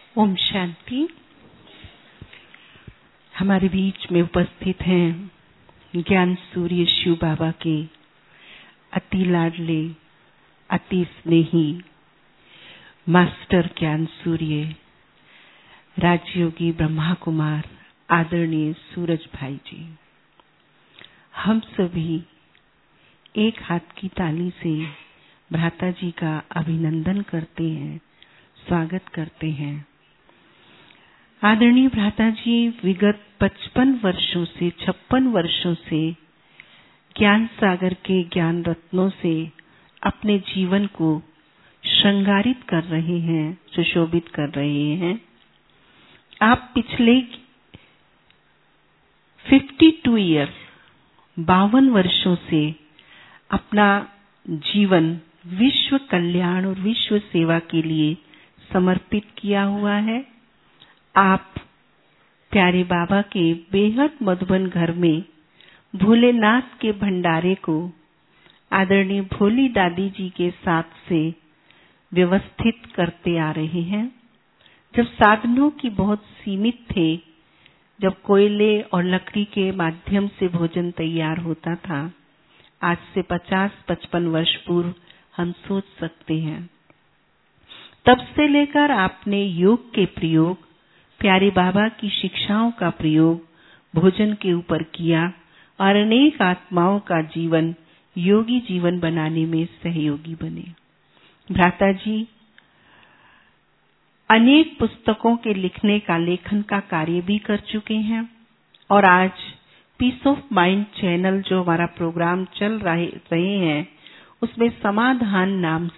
ओम शांति। हमारे बीच में उपस्थित हैं ज्ञान सूर्य शिव बाबा के अति लाडले, अति स्नेही मास्टर ज्ञान सूर्य राजयोगी ब्रह्मा कुमार आदरणीय सूरज भाई जी। हम सभी एक हाथ की ताली से भ्राता जी का अभिनंदन करते हैं, स्वागत करते हैं। आदरणीय भ्राता जी विगत 55 वर्षों से 56 वर्षों से ज्ञान सागर के ज्ञान रत्नों से अपने जीवन को श्रृंगारित कर रहे हैं, सुशोभित कर रहे हैं। आप पिछले 52 ईयर 52 वर्षों से अपना जीवन विश्व कल्याण और विश्व सेवा के लिए समर्पित किया हुआ है। आप प्यारे बाबा के बेहद मधुबन घर में भोलेनाथ के भंडारे को आदरणीय भोली दादी जी के साथ से व्यवस्थित करते आ रहे हैं। जब साधनों की बहुत सीमित थे, जब कोयले और लकड़ी के माध्यम से भोजन तैयार होता था, आज से 50-55 वर्ष पूर्व हम सोच सकते हैं। तब से लेकर आपने योग के प्रयोग, प्यारे बाबा की शिक्षाओं का प्रयोग भोजन के ऊपर किया और अनेक आत्माओं का जीवन योगी जीवन बनाने में सहयोगी बने। भ्राता जी अनेक पुस्तकों के लिखने का, लेखन का कार्य भी कर चुके हैं और आज पीस ऑफ माइंड चैनल जो हमारा प्रोग्राम चल रहे हैं, उसमें समाधान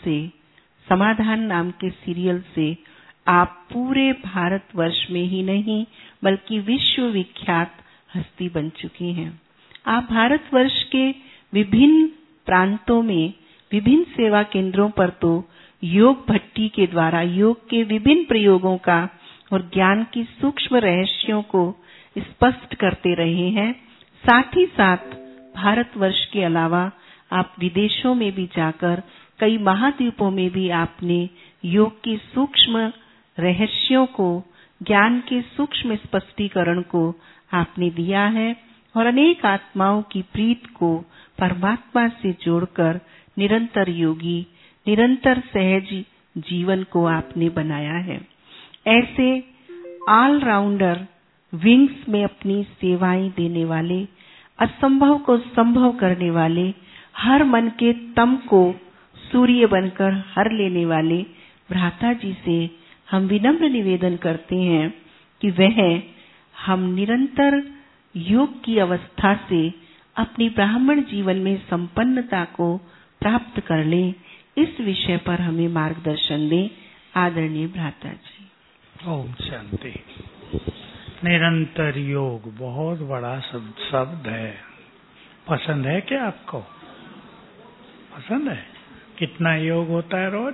नाम के सीरियल से आप पूरे भारतवर्ष में ही नहीं बल्कि विश्व विख्यात हस्ती बन चुके हैं। आप भारतवर्ष के विभिन्न प्रांतों में, विभिन्न सेवा केंद्रों पर तो योग भट्टी के द्वारा योग के विभिन्न प्रयोगों का और ज्ञान की सूक्ष्म रहस्यों को स्पष्ट करते रहे हैं। साथ ही साथ भारतवर्ष के अलावा आप विदेशों में भी जाकर कई महाद्वीपों में भी आपने योग की सूक्ष्म रहस्यों को, ज्ञान के सूक्ष्म स्पष्टीकरण को आपने दिया है और अनेक आत्माओं की प्रीत को परमात्मा से जोड़कर निरंतर योगी, निरंतर सहज जीवन को आपने बनाया है। ऐसे ऑलराउंडर विंग्स में अपनी सेवाएं देने वाले, असंभव को संभव करने वाले, हर मन के तम को सूर्य बनकर हर लेने वाले भ्राता जी से हम विनम्र निवेदन करते हैं कि वह हम निरंतर योग की अवस्था से अपनी ब्राह्मण जीवन में संपन्नता को प्राप्त कर लें। इस विषय पर हमें मार्गदर्शन दें आदरणीय भ्राता जी। ओम शांति। निरंतर योग बहुत बड़ा शब्द है। पसंद है क्या आपको? पसंद है? कितना योग होता है रोज?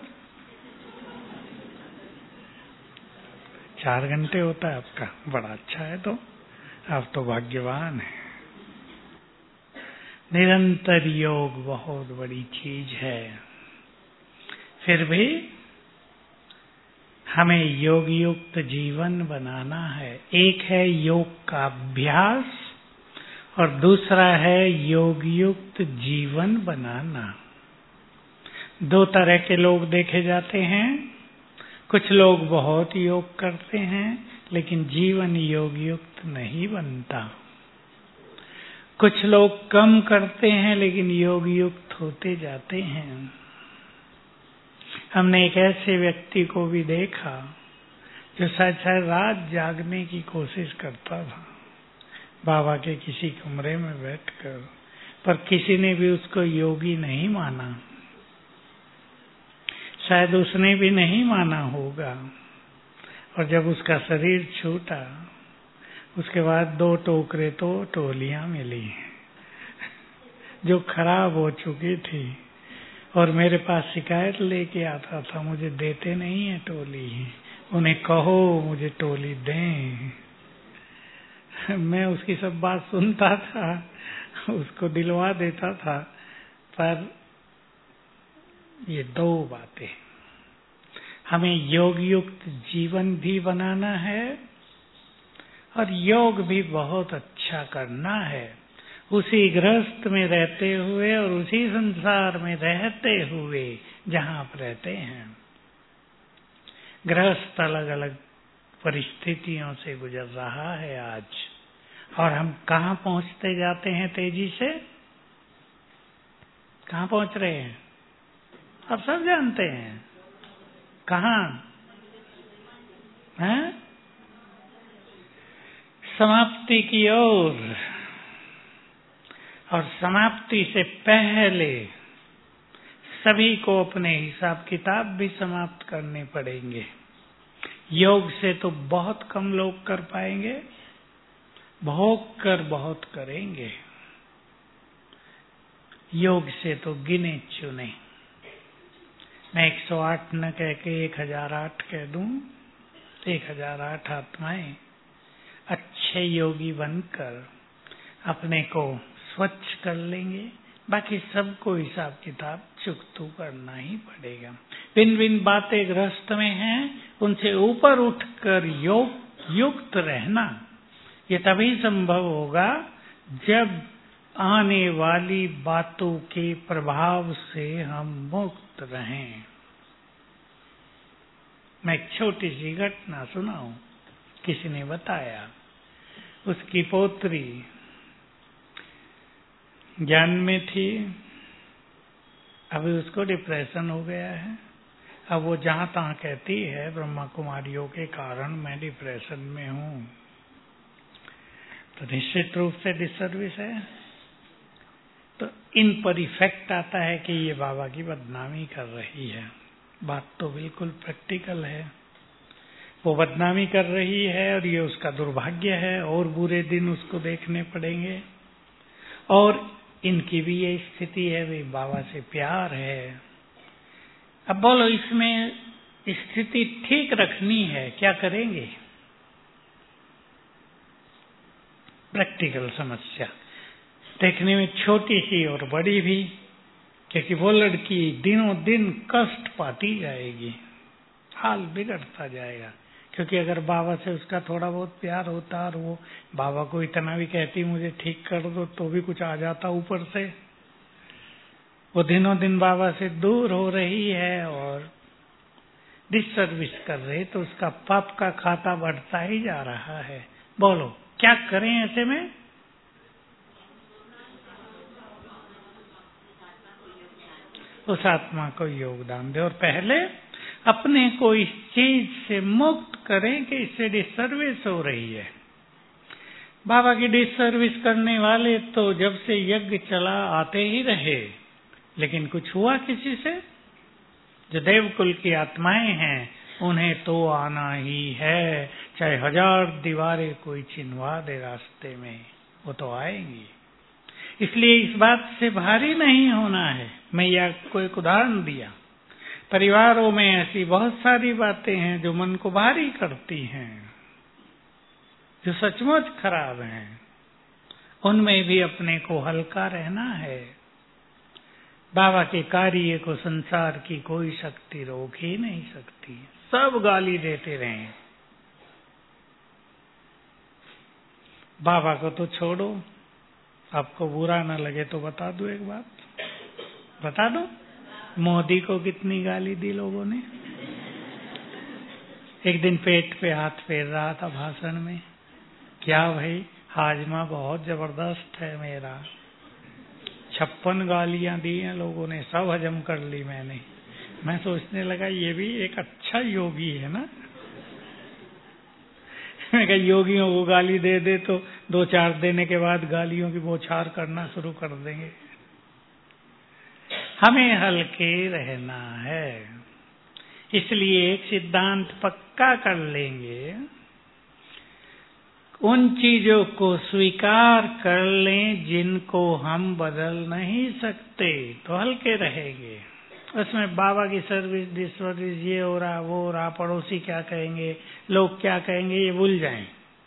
4 घंटे होता है आपका। बड़ा अच्छा है, तो आप तो भाग्यवान हैं। निरंतर योग बहुत बड़ी चीज है। फिर भी हमें योग युक्त जीवन बनाना है। एक है योग का अभ्यास और दूसरा है योग युक्त जीवन बनाना। 2 तरह के लोग देखे जाते हैं। कुछ लोग बहुत योग करते हैं लेकिन जीवन योग युक्त नहीं बनता। कुछ लोग कम करते हैं लेकिन योग युक्त होते जाते हैं। हमने एक ऐसे व्यक्ति को भी देखा जो शायद रात जागने की कोशिश करता था बाबा के किसी कमरे में बैठकर, पर किसी ने भी उसको योगी नहीं माना। शायद उसने भी नहीं माना होगा। और जब उसका शरीर छूटा, उसके बाद 2 टोकरे तो टोलियां मिली जो खराब हो चुकी थी और मेरे पास शिकायत लेके आता था, मुझे देते नहीं है टोली, उन्हें कहो मुझे टोली दें। मैं उसकी सब बात सुनता था, उसको दिलवा देता था, पर ये 2 बातें हमें योग युक्त जीवन भी बनाना है और योग भी बहुत अच्छा करना है। उसी गृहस्थ में रहते हुए और उसी संसार में रहते हुए जहाँ आप रहते हैं। गृहस्थ अलग अलग परिस्थितियों से गुजर रहा है आज, और हम कहाँ पहुँचते जाते हैं तेजी से? कहाँ पहुँच रहे हैं? आप सब जानते हैं। कहाँ हैं? समाप्ति की ओर। और समाप्ति से पहले सभी को अपने हिसाब किताब भी समाप्त करने पड़ेंगे। योग से तो बहुत कम लोग कर पाएंगे, भोग कर बहुत करेंगे। योग से तो गिने चुने। मैं 108 न कह के 1008 कह दूं। 1008 आत्माएं अच्छे योगी बनकर अपने को स्वच्छ कर लेंगे। बाकी सबको हिसाब किताब चुकतू करना ही पड़ेगा। भिन्न भिन्न बातें गृहस्थ में हैं, उनसे ऊपर उठकर योग युक्त रहना ये तभी संभव होगा जब आने वाली बातों के प्रभाव से हम मुक्त रहें। मैं एक छोटी सी घटना सुनाऊं। किसी ने बताया, उसकी पोत्री ज्ञान में थी, अभी उसको डिप्रेशन हो गया है। अब वो जहां तहां कहती है ब्रह्मा कुमारियों के कारण मैं डिप्रेशन में हूं, तो निश्चित रूप से डिसर्विस है। तो इन पर इफेक्ट आता है कि ये बाबा की बदनामी कर रही है। बात तो बिल्कुल प्रैक्टिकल है। वो बदनामी कर रही है और ये उसका दुर्भाग्य है, और बुरे दिन उसको देखने पड़ेंगे। और इनकी भी ये स्थिति है, वे बाबा से प्यार है। अब बोलो, इसमें स्थिति ठीक रखनी है, क्या करेंगे? प्रैक्टिकल समस्या देखने में छोटी सी और बड़ी भी, क्योंकि वो लड़की दिनों दिन कष्ट पाती जाएगी, हाल बिगड़ता जाएगा। क्योंकि अगर बाबा से उसका थोड़ा बहुत प्यार होता और वो बाबा को इतना भी कहती मुझे ठीक कर दो, तो भी कुछ आ जाता ऊपर से। वो दिनों दिन बाबा से दूर हो रही है और डिसर्विस कर रही, तो उसका पाप का खाता बढ़ता ही जा रहा है। बोलो क्या करें ऐसे में? उस आत्मा को योगदान दे और पहले अपने को इस चीज से मुक्त करें कि इससे डिसर्विस हो रही है। बाबा की डिसर्विस करने वाले तो जब से यज्ञ चला आते ही रहे, लेकिन कुछ हुआ किसी से? जो देवकुल की आत्माएं हैं उन्हें तो आना ही है, चाहे 1000 दीवारें कोई चिनवा दे रास्ते में, वो तो आएंगी। इसलिए इस बात से भारी नहीं होना है। मैं यह को एक उदाहरण दिया। परिवारों में ऐसी बहुत सारी बातें हैं जो मन को भारी करती हैं, जो सचमुच खराब हैं। उनमें भी अपने को हल्का रहना है। बाबा के कार्य को संसार की कोई शक्ति रोक ही नहीं सकती। सब गाली देते रहें, बाबा को तो छोड़ो। आपको बुरा न लगे तो बता दूं एक बात, बता दो। मोदी को कितनी गाली दी लोगों ने। एक दिन पेट पे हाथ फेर रहा था भाषण में, क्या भाई हाजमा बहुत जबरदस्त है मेरा। 56 गालियां दी हैं लोगों ने, सब हजम कर ली मैंने। मैं सोचने लगा ये भी एक अच्छा योगी है ना। मैं कहा योगियों को गाली दे दे तो 2-4 देने के बाद गालियों की बौछार करना शुरू कर देंगे। हमें हल्के रहना है। इसलिए एक सिद्धांत पक्का कर लेंगे, उन चीजों को स्वीकार कर लें जिनको हम बदल नहीं सकते, तो हल्के रहेंगे। उसमें बाबा की सर्विस डिसर्विस, ये हो रहा वो हो रहा, पड़ोसी क्या कहेंगे, लोग क्या कहेंगे, ये भूल जाएं।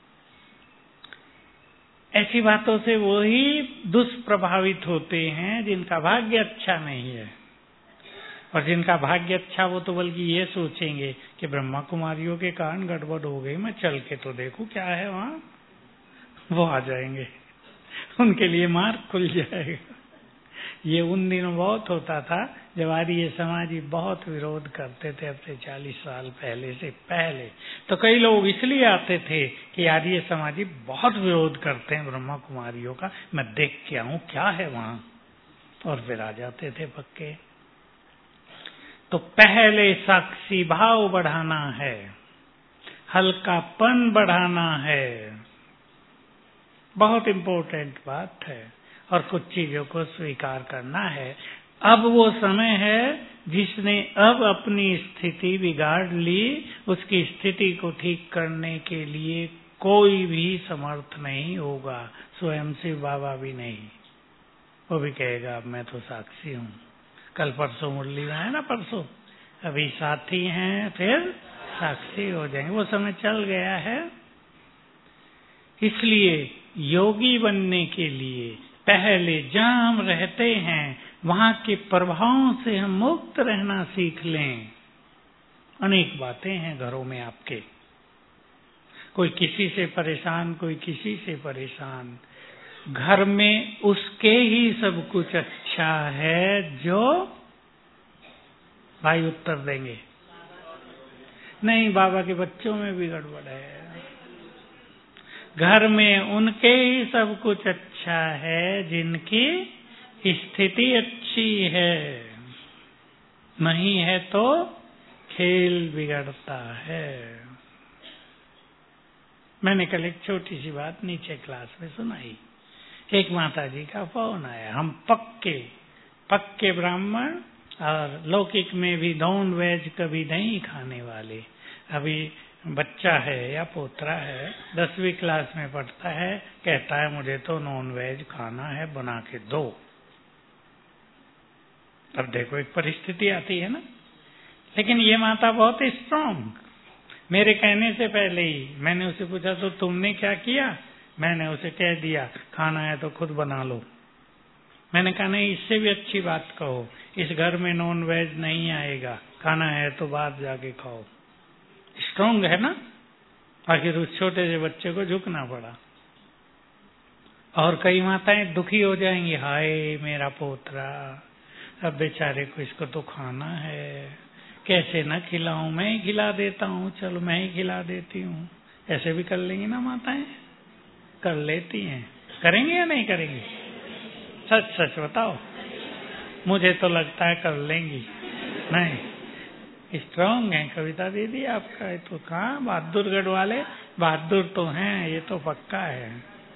ऐसी बातों से वही दुष्प्रभावित होते हैं जिनका भाग्य अच्छा नहीं है। और जिनका भाग्य अच्छा वो तो बल्कि ये सोचेंगे कि ब्रह्मा कुमारियों के कारण गड़बड़ हो गई, मैं चल के तो देखूं क्या है वहां, वो आ जाएंगे, उनके लिए मार्ग खुल जाएगा। ये उन दिनों बहुत होता था जब आर्य समाजी बहुत विरोध करते थे, अब से 40 साल पहले से पहले। तो कई लोग इसलिए आते थे कि आर्य समाजी बहुत विरोध करते हैं ब्रह्मा कुमारियों का, मैं देख के आऊं क्या है वहां, और फिर आ जाते थे पक्के। तो पहले साक्षी भाव बढ़ाना है, हल्कापन बढ़ाना है, बहुत इंपॉर्टेंट बात है। और कुछ चीजों को स्वीकार करना है। अब वो समय है जिसने अब अपनी स्थिति बिगाड़ ली, उसकी स्थिति को ठीक करने के लिए कोई भी समर्थ नहीं होगा, स्वयं शिव बाबा भी नहीं। वो भी कहेगा अब मैं तो साक्षी हूँ। कल परसों मुरली में है ना, परसों अभी साथी हैं फिर साक्षी हो जाएंगे, वो समय चल गया है। इसलिए योगी बनने के लिए पहले जहां हम रहते हैं वहां के प्रभावों से हम मुक्त रहना सीख लें। अनेक बातें हैं घरों में आपके, कोई किसी से परेशान, कोई किसी से परेशान। घर में उसके ही सब कुछ अच्छा है जो भाई उत्तर देंगे, नहीं बाबा के बच्चों में भी गड़बड़ है। घर में उनके ही सब कुछ अच्छा है जिनकी स्थिति अच्छी है, नहीं है तो खेल बिगड़ता है। मैंने कल एक छोटी सी बात नीचे क्लास में सुनाई। एक माता जी का फोन आया, हम पक्के ब्राह्मण और लौकिक में भी नॉन वेज कभी नहीं खाने वाले। अभी बच्चा है या पोतरा है, 10वीं क्लास में पढ़ता है, कहता है मुझे तो नॉन वेज खाना है, बना के दो। अब देखो एक परिस्थिति आती है ना। लेकिन ये माता बहुत स्ट्रांग, मेरे कहने से पहले ही मैंने उसे पूछा तो तुमने क्या किया, मैंने उसे कह दिया खाना है तो खुद बना लो। मैंने कहा नहीं, इससे भी अच्छी बात कहो, इस घर में नॉन वेज नहीं आएगा, खाना है तो बाहर जाके खाओ। स्ट्रांग है ना। आखिर उस छोटे से बच्चे को झुकना पड़ा। और कई माताएं दुखी हो जाएंगी, हाय मेरा पोतरा, अब बेचारे को इसको तो खाना है, कैसे न खिलाऊं, मैं ही खिला देता हूँ, चलो मैं ही खिला देती हूँ। ऐसे भी कर लेंगी ना माताएं, कर लेती हैं। करेंगे या नहीं करेंगी? सच सच बताओ, मुझे तो लगता है कर लेंगी। नहीं, स्ट्रांग है कविता दीदी आपका। तो कहाँ बहादुरगढ़ वाले बहादुर तो हैं, ये तो पक्का है।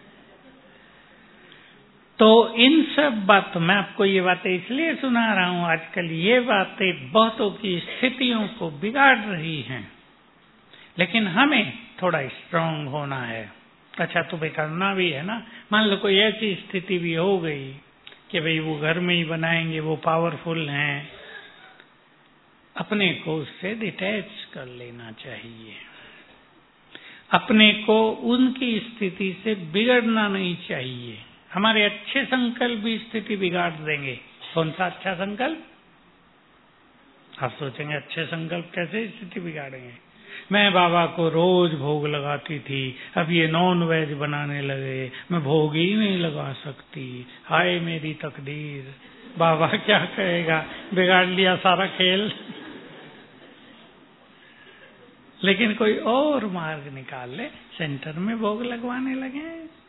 तो इन सब बातों, मैं आपको ये बातें इसलिए सुना रहा हूं, आजकल ये बातें बहुतों की स्थितियों को बिगाड़ रही हैं, लेकिन हमें थोड़ा स्ट्रांग होना है। अच्छा तुम्हें करना भी है ना। मान लो कोई ऐसी स्थिति भी हो गई कि भाई वो घर में ही बनाएंगे, वो पावरफुल हैं, अपने को उससे डिटैच कर लेना चाहिए। अपने को उनकी स्थिति से बिगड़ना नहीं चाहिए। हमारे अच्छे संकल्प भी स्थिति बिगाड़ देंगे। कौन सा अच्छा संकल्प? आप सोचेंगे अच्छे संकल्प कैसे स्थिति बिगाड़ेंगे। मैं बाबा को रोज भोग लगाती थी, अब ये नॉन वेज बनाने लगे, मैं भोग ही नहीं लगा सकती, हाय मेरी तकदीर। बाबा क्या कहेगा, बिगाड़ लिया सारा खेल। लेकिन कोई और मार्ग निकाल ले, सेंटर में भोग लगवाने लगे।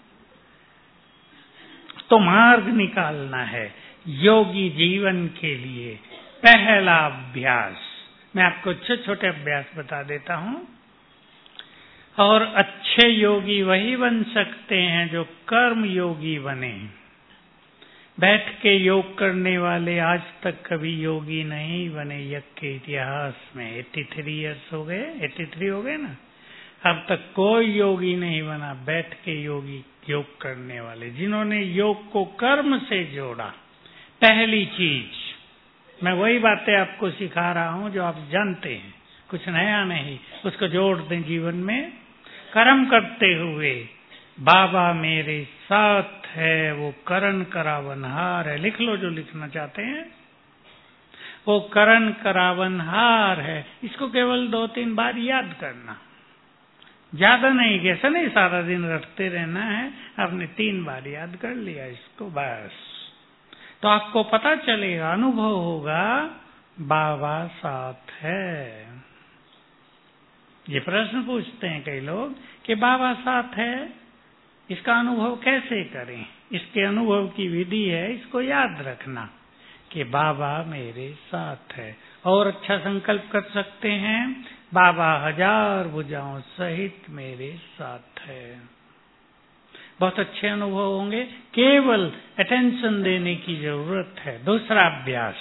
तो मार्ग निकालना है योगी जीवन के लिए। पहला अभ्यास, मैं आपको छोटे छोटे अभ्यास बता देता हूं। और अच्छे योगी वही बन सकते हैं जो कर्म योगी बने। बैठ के योग करने वाले आज तक कभी योगी नहीं बने यज्ञ के इतिहास में। 83 ईयर्स हो गए, 83 हो गए ना। अब तक कोई योगी नहीं बना बैठ के योगी, योग करने वाले जिन्होंने योग को कर्म से जोड़ा। पहली चीज, मैं वही बातें आपको सिखा रहा हूं जो आप जानते हैं, कुछ नया नहीं, उसको जोड़ दें जीवन में। कर्म करते हुए बाबा मेरे साथ है, वो करण करावनहार है। लिख लो जो लिखना चाहते हैं। वो करण करावनहार है। इसको केवल 2-3 बार याद करना, ज्यादा नहीं, कैसा नहीं सारा दिन रटते रहना है। आपने 3 बार याद कर लिया इसको बस, तो आपको पता चलेगा, अनुभव होगा बाबा साथ है। ये प्रश्न पूछते हैं कई लोग कि बाबा साथ है, इसका अनुभव कैसे करें? इसके अनुभव की विधि है, इसको याद रखना कि बाबा मेरे साथ है। और अच्छा संकल्प कर सकते हैं, बाबा 1000 भुजाओं सहित मेरे साथ है। बहुत अच्छे अनुभव होंगे, केवल अटेंशन देने की जरूरत है। दूसरा अभ्यास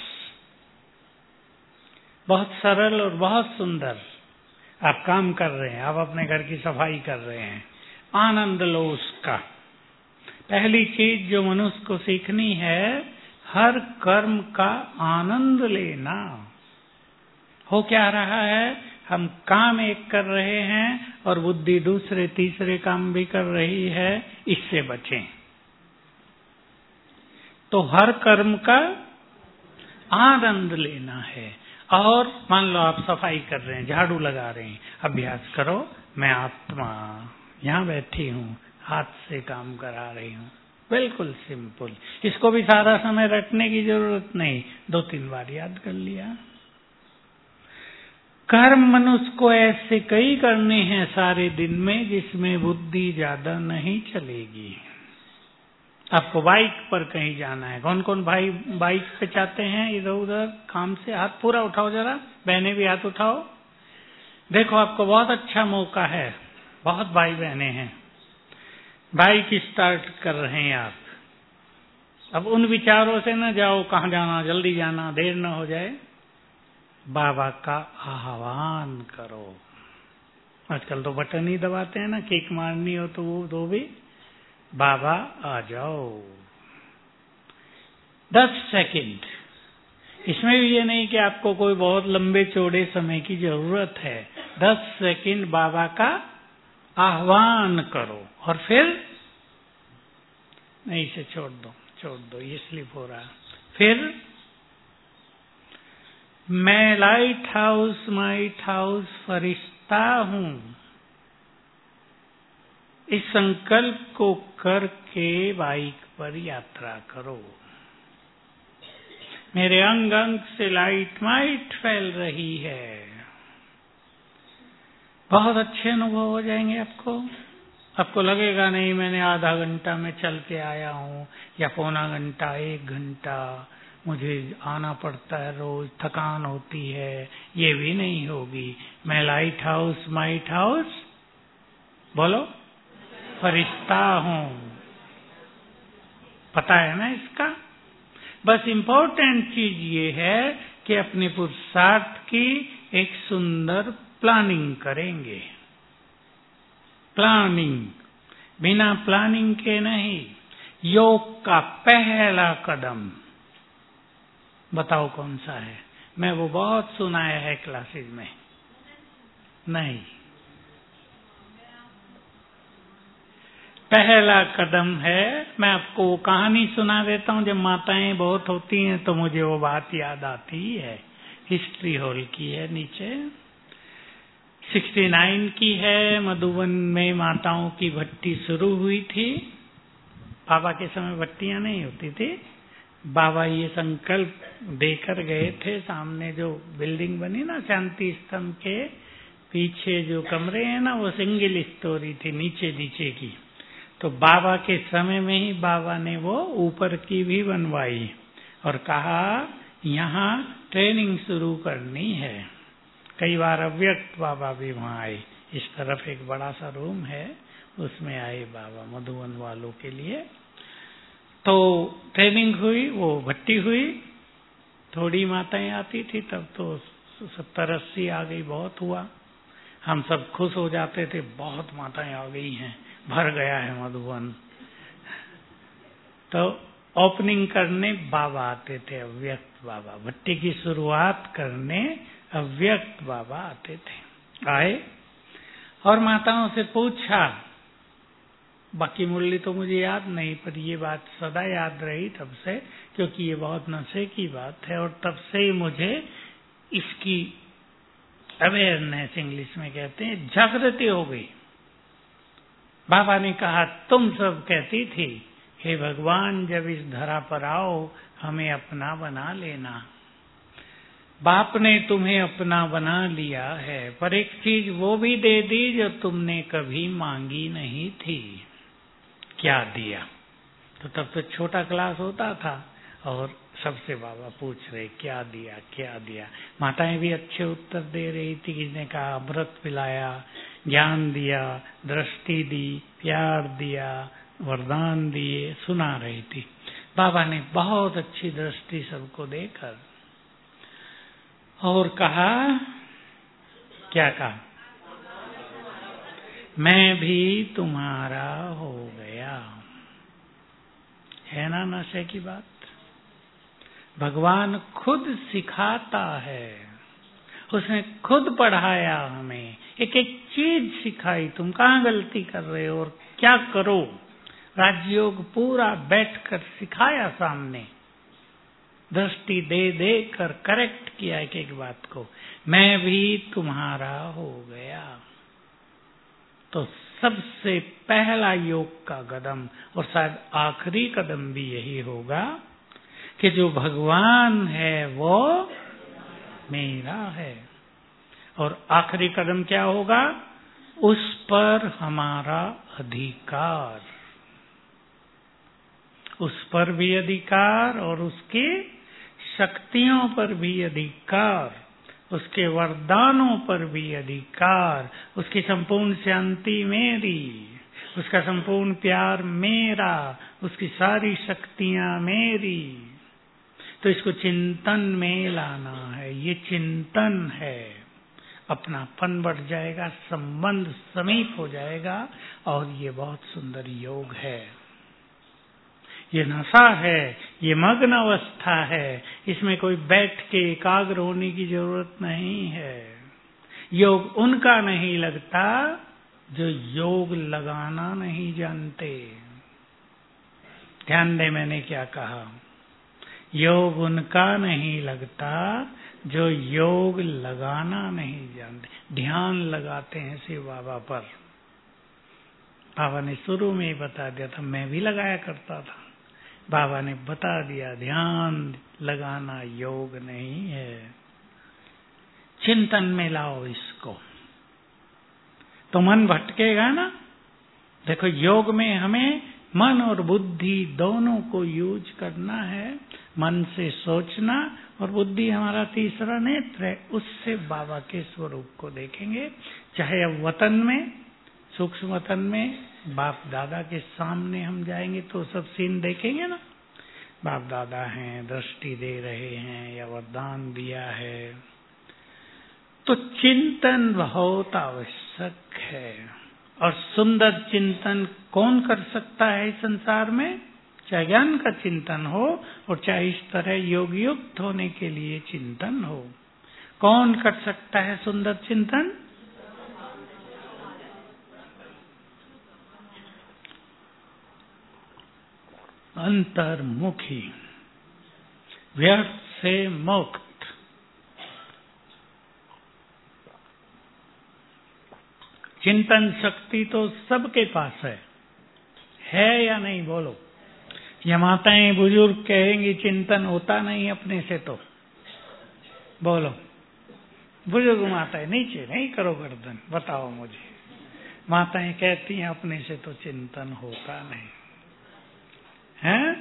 बहुत सरल और बहुत सुंदर। आप काम कर रहे हैं, आप अपने घर की सफाई कर रहे हैं, आनंद लो उसका। पहली चीज जो मनुष्य को सीखनी है, हर कर्म का आनंद लेना। हो क्या रहा है, हम काम एक कर रहे हैं और बुद्धि दूसरे तीसरे काम भी कर रही है, इससे बचें। तो हर कर्म का आनंद लेना है। और मान लो आप सफाई कर रहे हैं, झाड़ू लगा रहे हैं, अभ्यास करो, मैं आत्मा यहाँ बैठी हूँ, हाथ से काम करा रही हूँ। बिल्कुल सिंपल, इसको भी सारा समय रटने की जरूरत नहीं, 2-3 बार याद कर लिया। कर्म मनुष्य को ऐसे कई करने हैं सारे दिन में जिसमें बुद्धि ज्यादा नहीं चलेगी। आपको बाइक पर कहीं जाना है, कौन कौन भाई बाइक पे जाते हैं इधर उधर काम से? हाथ पूरा उठाओ जरा, बहनें भी हाथ उठाओ। देखो आपको बहुत अच्छा मौका है, बहुत भाई बहनें हैं, बाइक स्टार्ट कर रहे हैं आप। अब उन विचारों से न जाओ, कहाँ जाना, जल्दी जाना, देर न हो जाए। बाबा का आह्वान करो। आजकल तो बटन ही दबाते हैं ना, किक मारनी हो तो वो दो भी, बाबा आ जाओ। 10 सेकंड, इसमें भी ये नहीं कि आपको कोई बहुत लंबे चौड़े समय की जरूरत है। 10 सेकंड बाबा का आह्वान करो और फिर नहीं, इसे छोड़ दो, ये स्लिप हो रहा। फिर मैं लाइट हाउस फरिश्ता हूं, इस संकल्प को करके बाइक पर यात्रा करो। मेरे अंग अंग से लाइट माइट फैल रही है। बहुत अच्छे अनुभव हो जाएंगे आपको लगेगा नहीं मैंने आधा घंटा में चल के आया हूँ, या पौना घंटा, 1 घंटा मुझे आना पड़ता है, रोज थकान होती है, ये भी नहीं होगी। मैं लाइट हाउस बोलो फरिश्ता हूँ, पता है ना इसका। बस इम्पोर्टेंट चीज ये है कि अपने पुरुषार्थ की एक सुंदर प्लानिंग करेंगे। प्लानिंग, बिना प्लानिंग के नहीं। योग का पहला कदम बताओ कौन सा है? मैं वो बहुत सुनाया है क्लासेज में। नहीं, पहला कदम है, मैं आपको वो कहानी सुना देता हूँ। जब माताएं बहुत होती हैं तो मुझे वो बात याद आती है। हिस्ट्री हॉल की है, नीचे 69 की है। मधुबन में माताओं की भट्टी शुरू हुई थी। बाबा के समय भट्टियां नहीं होती थी। बाबा ये संकल्प देकर गए थे। सामने जो बिल्डिंग बनी ना, शांति स्तंभ के पीछे जो कमरे हैं ना, वो सिंगल स्टोरी थी, नीचे की। तो बाबा के समय में ही बाबा ने वो ऊपर की भी बनवाई और कहा यहाँ ट्रेनिंग शुरू करनी है। कई बार अव्यक्त बाबा भी वहाँ आए। इस तरफ एक बड़ा सा रूम है, उसमें आए बाबा मधुबन वालों के लिए। तो ट्रेनिंग हुई, वो भट्टी हुई। थोड़ी माताएं आती थी, तब तो 70-80 आ गई, बहुत हुआ। हम सब खुश हो जाते थे, बहुत माताएं आ गई हैं, भर गया है मधुबन। तो ओपनिंग करने बाबा आते थे, अव्यक्त बाबा। भट्टी की शुरुआत करने अव्यक्त बाबा आते थे। आए और माताओं से पूछा, बाकी मुरली तो मुझे याद नहीं, पर ये बात सदा याद रही तब से, क्योंकि ये बहुत नशे की बात है। और तब से ही मुझे इसकी अवेयरनेस, इंग्लिश में कहते हैं, जागृति हो गई। बाबा ने कहा, तुम सब कहती थी, हे भगवान जब इस धरा पर आओ हमें अपना बना लेना। बाप ने तुम्हें अपना बना लिया है, पर एक चीज वो भी दे दी जो तुमने कभी मांगी नहीं थी। क्या दिया? तो तब तो छोटा क्लास होता था और सबसे बाबा पूछ रहे क्या दिया, क्या दिया। माताएं भी अच्छे उत्तर दे रही थी। किसी ने कहा अमृत पिलाया, ज्ञान दिया, दृष्टि दी, प्यार दिया, वरदान दिए, सुना रही थी। बाबा ने बहुत अच्छी दृष्टि सबको देकर और कहा, क्या कहा? मैं भी तुम्हारा हो गया। है ना नशे की बात? भगवान खुद सिखाता है, उसने खुद पढ़ाया हमें, एक एक चीज सिखाई। तुम कहाँ गलती कर रहे हो और क्या करो। राजयोग पूरा बैठकर सिखाया सामने, दृष्टि दे दे कर करेक्ट किया एक एक बात को। मैं भी तुम्हारा हो गया। तो सबसे पहला योग का कदम, और शायद आखिरी कदम भी यही होगा, कि जो भगवान है वो मेरा है। और आखिरी कदम क्या होगा? उस पर हमारा अधिकार, उस पर भी अधिकार और उसके शक्तियों पर भी अधिकार, उसके वरदानों पर भी अधिकार, उसकी संपूर्ण शांति मेरी, उसका संपूर्ण प्यार मेरा, उसकी सारी शक्तियां मेरी। तो इसको चिंतन में लाना है। ये चिंतन है, अपनापन बढ़ जाएगा, संबंध समीप हो जाएगा। और ये बहुत सुंदर योग है। ये नशा है, ये मग्न अवस्था है। इसमें कोई बैठ के एकाग्र होने की जरूरत नहीं है। योग उनका नहीं लगता जो योग लगाना नहीं जानते। ध्यान दे मैंने क्या कहा। योग उनका नहीं लगता जो योग लगाना नहीं जानते। ध्यान लगाते हैं शिव बाबा पर। बाबा ने शुरू में ही बता दिया था, मैं भी लगाया करता था। बाबा ने बता दिया ध्यान लगाना योग नहीं है। चिंतन में लाओ इसको, तो मन भटकेगा ना। देखो योग में हमें मन और बुद्धि दोनों को यूज करना है। मन से सोचना, और बुद्धि हमारा तीसरा नेत्र है, उससे बाबा के स्वरूप को देखेंगे। चाहे अब वतन में, सूक्ष्म वतन में बाप दादा के सामने हम जाएंगे तो सब सीन देखेंगे ना। बाप दादा हैं, दृष्टि दे रहे हैं या वरदान दिया है। तो चिंतन बहुत आवश्यक है। और सुंदर चिंतन कौन कर सकता है इस संसार में? चाहे ज्ञान का चिंतन हो और चाहे इस तरह योग युक्त होने के लिए चिंतन हो। कौन कर सकता है सुंदर चिंतन? अंतर्मुखी, व्यर्थ से मुक्त। चिंतन शक्ति तो सबके पास है या नहीं? बोलो। ये माताएं बुजुर्ग कहेंगी चिंतन होता नहीं अपने से, तो बोलो। बुजुर्ग माताएं, नीचे नहीं करो गर्दन, बताओ मुझे। माताएं कहती हैं अपने से तो चिंतन होता नहीं है।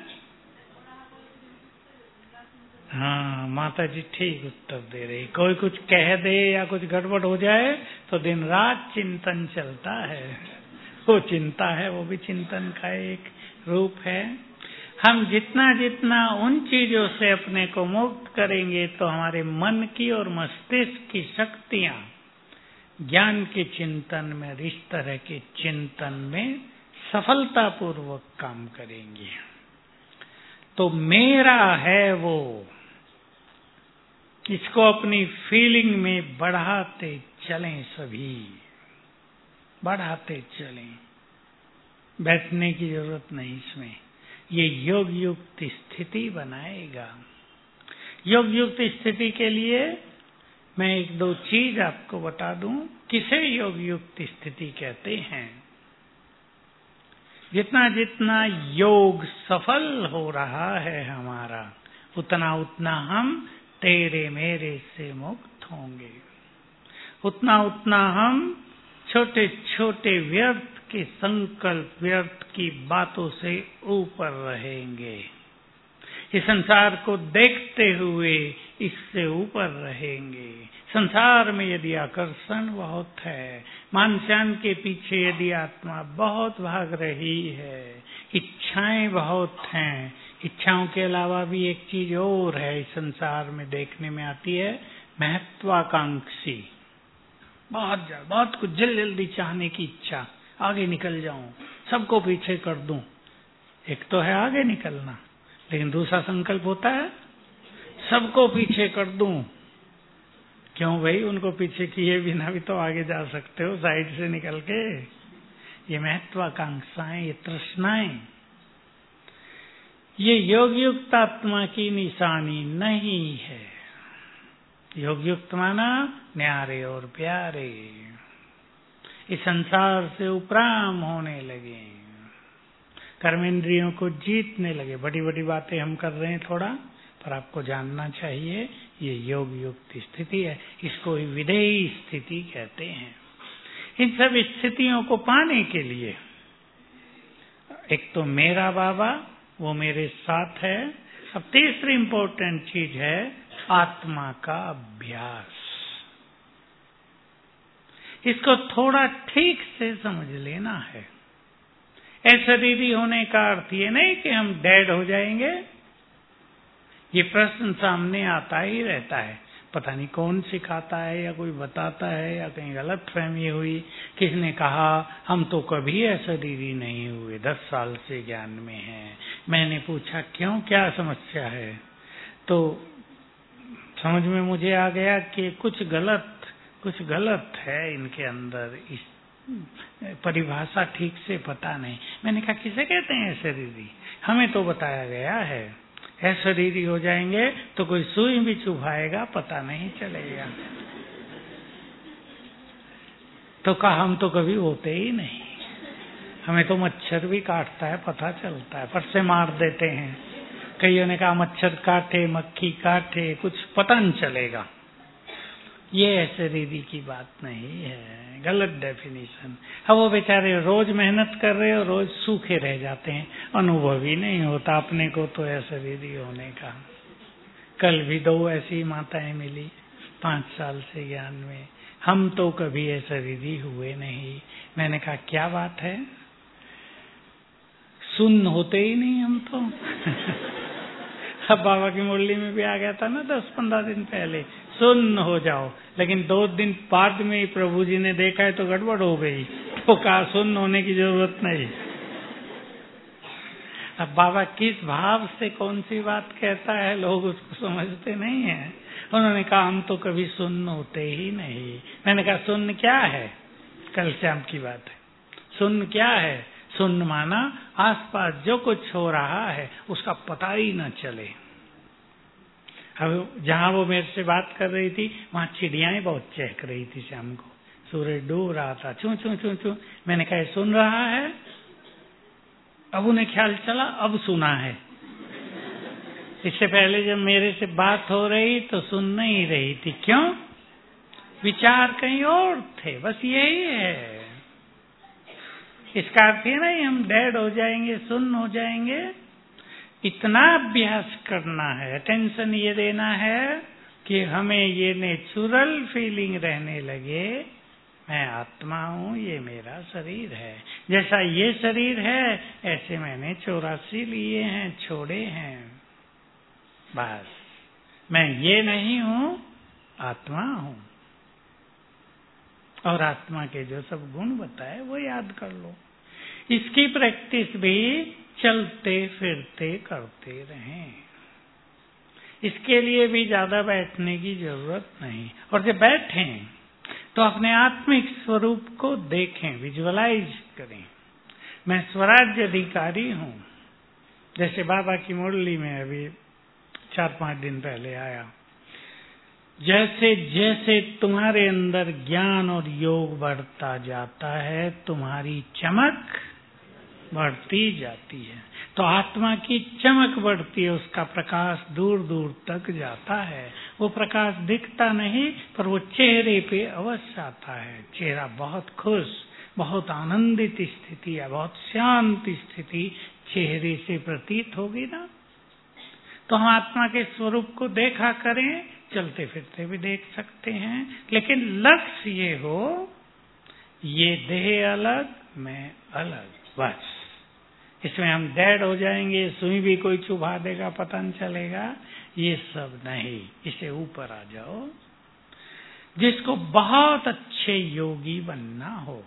हाँ, माता जी ठीक उत्तर दे रही। कोई कुछ कह दे या कुछ गड़बड़ हो जाए तो दिन रात चिंतन चलता है। वो चिंता है, वो भी चिंतन का एक रूप है। हम जितना जितना उन चीजों से अपने को मुक्त करेंगे तो हमारे मन की और मस्तिष्क की शक्तियां ज्ञान के चिंतन में, इस तरह के चिंतन में सफलतापूर्वक काम करेंगे। तो मेरा है वो, इसको अपनी फीलिंग में बढ़ाते चलें, सभी बढ़ाते चलें। बैठने की जरूरत नहीं इसमें। ये योग युक्त स्थिति बनाएगा। योग युक्त स्थिति के लिए मैं एक दो चीज आपको बता दूं, किसे योग युक्त स्थिति कहते हैं। जितना जितना योग सफल हो रहा है हमारा, उतना उतना हम तेरे मेरे से मुक्त होंगे, उतना उतना हम छोटे छोटे व्यर्थ के संकल्प, व्यर्थ की बातों से ऊपर रहेंगे। इस संसार को देखते हुए इससे ऊपर रहेंगे। संसार में यदि आकर्षण बहुत है, मानचान के पीछे यदि आत्मा बहुत भाग रही है, इच्छाएं बहुत हैं, इच्छाओं के अलावा भी एक चीज और है इस संसार में देखने में आती है, महत्वाकांक्षी। बहुत कुछ जल्दी चाहने की इच्छा, आगे निकल जाऊं, सबको पीछे कर दूं। एक तो है आगे निकलना, लेकिन दूसरा संकल्प होता है सबको पीछे कर दूं। क्यों भाई, उनको पीछे किए बिना भी तो आगे जा सकते हो साइड से निकल के। ये महत्वाकांक्षाएं, ये तृष्णाएं, ये योग युक्त आत्मा की निशानी नहीं है। योग युक्त माना न्यारे और प्यारे, इस संसार से उपराम होने लगे, कर्मेंद्रियों को जीतने लगे। बड़ी बड़ी बातें हम कर रहे हैं थोड़ा, पर आपको जानना चाहिए ये योग युक्त स्थिति है। इसको ही विधेयी स्थिति कहते हैं। इन सब स्थितियों को पाने के लिए एक तो मेरा बाबा, वो मेरे साथ है। अब तीसरी इंपॉर्टेंट चीज है आत्मा का अभ्यास। इसको थोड़ा ठीक से समझ लेना है। अशरीरी होने का अर्थ ये नहीं कि हम डेड हो जाएंगे। ये प्रश्न सामने आता ही रहता है, पता नहीं कौन सिखाता है या कोई बताता है या कहीं गलत फहमी हुई। किसने कहा हम तो कभी अशरीरी नहीं हुए, 10 साल से ज्ञान में हैं। मैंने पूछा क्यों, क्या समस्या है, तो समझ में मुझे आ गया कि कुछ गलत है इनके अंदर, इस परिभाषा ठीक से पता नहीं। मैंने कहा किसे कहते हैं अशरीरी? हमें तो बताया गया है अशरीरी हो जाएंगे तो कोई सुई भी चुभाएगा पता नहीं चलेगा। तो कहा हम तो कभी होते ही नहीं, हमें तो मच्छर भी काटता है पता चलता है, फट से मार देते हैं। कईयों ने कहा मच्छर काटे, मक्खी काटे, कुछ पता नहीं चलेगा। ये अशरीरी की बात नहीं है, गलत डेफिनेशन। अब वो बेचारे रोज मेहनत कर रहे हो, रोज सूखे रह जाते हैं, अनुभव ही नहीं होता अपने को तो अशरीरी होने का। कल भी 2 ऐसी माताएं मिली 5 साल से ज्ञान में, हम तो कभी अशरीरी हुए नहीं। मैंने कहा क्या बात है, सुन्न होते ही नहीं हम तो। अब बाबा की मुरली में भी आ गया था ना 10-15 दिन पहले, सुन्न हो जाओ। लेकिन 2 दिन बाद में ही प्रभु जी ने देखा है तो गड़बड़ हो गई, तो कहा सुन्न होने की जरूरत नहीं। अब बाबा किस भाव से कौन सी बात कहता है लोग उसको समझते नहीं है। उन्होंने कहा हम तो कभी सुन्न होते ही नहीं। मैंने कहा सुन्न क्या है? कल शाम की बात है। सुन्न क्या है? सुन्न माना आसपास जो कुछ हो रहा है उसका पता ही न चले। अब जहां वो मेरे से बात कर रही थी वहां चिड़ियाएं बहुत चहक रही थी शाम को, सूरज डूब रहा था, चूं चूं चूं चूं। मैंने कहा सुन रहा है? अब उन्हें ख्याल चला अब सुना है। इससे पहले जब मेरे से बात हो रही तो सुन नहीं रही थी। क्यों? विचार कहीं और थे, बस यही है। इसका अर्थ है नहीं हम डेड हो जाएंगे, सुन्न हो जाएंगे। इतना अभ्यास करना है, अटेंशन ये देना है कि हमें ये नेचुरल फीलिंग रहने लगे, मैं आत्मा हूँ, ये मेरा शरीर है। जैसा ये शरीर है ऐसे मैंने 84 लिए हैं, छोड़े हैं। बस मैं ये नहीं हूँ, आत्मा हूँ। और आत्मा के जो सब गुण बताए वो याद कर लो। इसकी प्रैक्टिस भी चलते फिरते करते रहें। इसके लिए भी ज्यादा बैठने की जरूरत नहीं। और जब बैठें तो अपने आत्मिक स्वरूप को देखें, विजुअलाइज करें। मैं स्वराज्य अधिकारी हूँ। जैसे बाबा की मुरली में अभी 4-5 दिन पहले आया, जैसे जैसे तुम्हारे अंदर ज्ञान और योग बढ़ता जाता है, तुम्हारी चमक बढ़ती जाती है। तो आत्मा की चमक बढ़ती है, उसका प्रकाश दूर दूर तक जाता है। वो प्रकाश दिखता नहीं, पर वो चेहरे पे अवश्य आता है। चेहरा बहुत खुश, बहुत आनंदित स्थिति है, बहुत शांत स्थिति चेहरे से प्रतीत होगी ना। तो हम आत्मा के स्वरूप को देखा करें, चलते फिरते भी देख सकते हैं, लेकिन लक्ष्य ये हो, ये देह अलग, मैं अलग, बस। इसमें हम डेड हो जाएंगे, सुई भी कोई चुभा देगा पता नहीं चलेगा, ये सब नहीं। इसे ऊपर आ जाओ। जिसको बहुत अच्छे योगी बनना हो,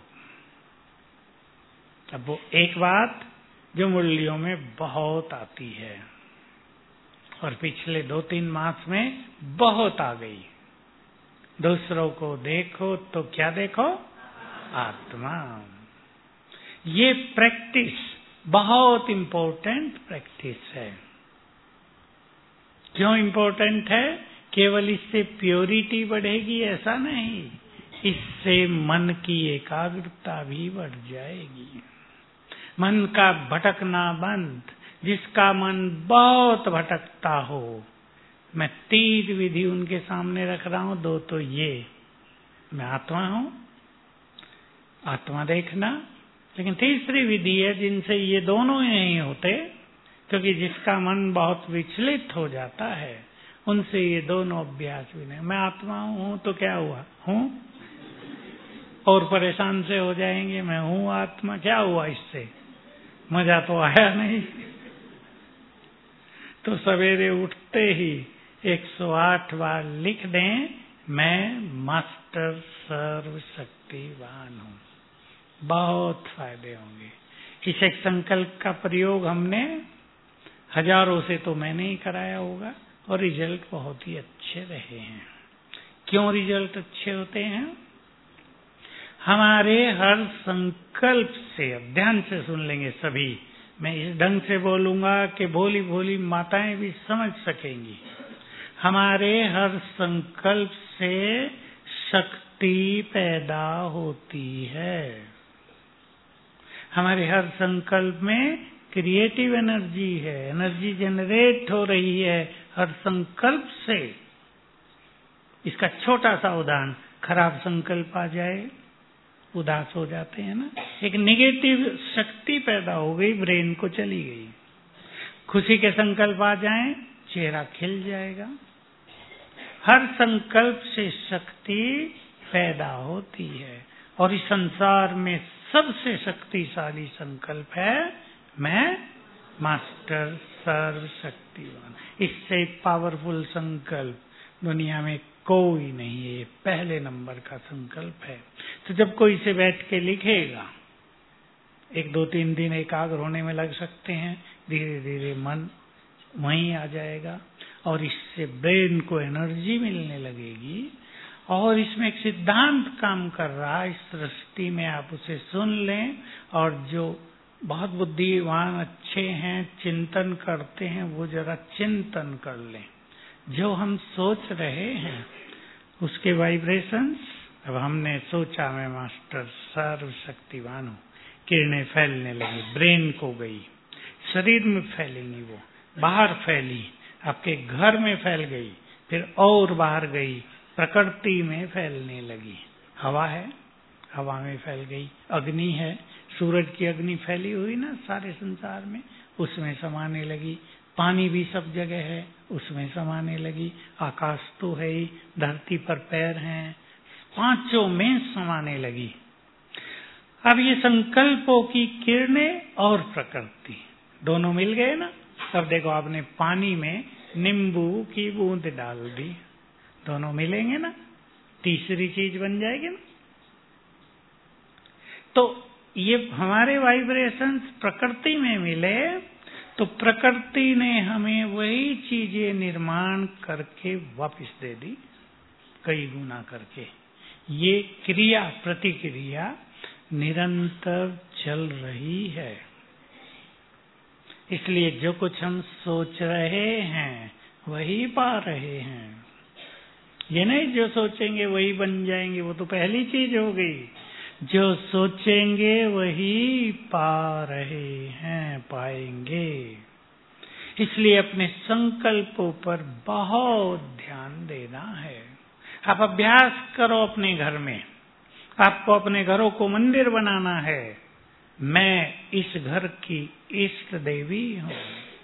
अब वो एक बात जो मुरलियों में बहुत आती है और पिछले 2-3 मास में बहुत आ गई, दूसरों को देखो तो क्या देखो? आत्मा। ये प्रैक्टिस बहुत इंपॉर्टेंट प्रैक्टिस है। क्यों इंपॉर्टेंट है? केवल इससे प्योरिटी बढ़ेगी ऐसा नहीं, इससे मन की एकाग्रता भी बढ़ जाएगी। मन का भटकना बंद। जिसका मन बहुत भटकता हो, मैं 3 विधि उनके सामने रख रहा हूं। 2 तो ये, मैं आत्मा हूं, आत्मा देखना, लेकिन तीसरी विधि है जिनसे ये दोनों नहीं होते, क्योंकि जिसका मन बहुत विचलित हो जाता है उनसे ये दोनों अभ्यास भी नहीं। मैं आत्मा हूं तो क्या हुआ? हूं। और परेशान से हो जाएंगे, मैं हूं आत्मा, क्या हुआ? इससे मजा तो आया नहीं। तो सवेरे उठते ही 108 बार लिख दें, मैं मास्टर सर्वशक्तिवान हूं। बहुत फायदे होंगे। इस एक संकल्प का प्रयोग हमने हजारों से तो मैंने ही कराया होगा, और रिजल्ट बहुत ही अच्छे रहे हैं। क्यों रिजल्ट अच्छे होते हैं? हमारे हर संकल्प से, अब ध्यान से सुन लेंगे सभी, मैं इस ढंग से बोलूंगा कि भोली भोली माताएं भी समझ सकेंगी। हमारे हर संकल्प से शक्ति पैदा होती है। हमारे हर संकल्प में क्रिएटिव एनर्जी है, एनर्जी जनरेट हो रही है हर संकल्प से। इसका छोटा सा उदाहरण, खराब संकल्प आ जाए, उदास हो जाते हैं ना, एक नेगेटिव शक्ति पैदा हो गई, ब्रेन को चली गई। खुशी के संकल्प आ जाएं, चेहरा खिल जाएगा। हर संकल्प से शक्ति पैदा होती है, और इस संसार में सबसे शक्तिशाली संकल्प है, मैं मास्टर सर्वशक्तिवान। इससे पावरफुल संकल्प दुनिया में कोई नहीं है, पहले नंबर का संकल्प है। तो जब कोई इसे बैठ के लिखेगा, 1-2-3 दिन एकाग्र होने में लग सकते हैं, धीरे धीरे मन वहीं आ जाएगा, और इससे ब्रेन को एनर्जी मिलने लगेगी। और इसमें एक सिद्धांत काम कर रहा है इस सृष्टि में, आप उसे सुन लें, और जो बहुत बुद्धिमान अच्छे हैं, चिंतन करते हैं, वो जरा चिंतन कर लें। जो हम सोच रहे हैं उसके वाइब्रेशंस, अब हमने सोचा मैं मास्टर सर्वशक्तिवान हूँ, किरणें फैलने लगी, ब्रेन को गई, शरीर में फैलेंगी, वो बाहर फैली, आपके घर में फैल गई, फिर और बाहर गई, प्रकृति में फैलने लगी। हवा है, हवा में फैल गई। अग्नि है, सूरज की अग्नि फैली हुई ना सारे संसार में, उसमें समाने लगी। पानी भी सब जगह है, उसमें समाने लगी। आकाश तो है ही, धरती पर पैर हैं, पांचों में समाने लगी। अब ये संकल्पों की किरणें और प्रकृति दोनों मिल गए ना। अब देखो, आपने पानी में नींबू की बूंद डाल दी, दोनों मिलेंगे ना, तीसरी चीज बन जाएगी ना। तो ये हमारे वाइब्रेशंस प्रकृति में मिले, तो प्रकृति ने हमें वही चीजें निर्माण करके वापस दे दी, कई गुना करके। ये क्रिया प्रतिक्रिया निरंतर चल रही है। इसलिए जो कुछ हम सोच रहे हैं वही पा रहे हैं। ये नहीं जो सोचेंगे वही बन जाएंगे, वो तो पहली चीज हो गई। जो सोचेंगे वही पा रहे हैं, पाएंगे। इसलिए अपने संकल्पों पर बहुत ध्यान देना है। आप अभ्यास करो अपने घर में। आपको अपने घरों को मंदिर बनाना है। मैं इस घर की इष्ट देवी हूँ।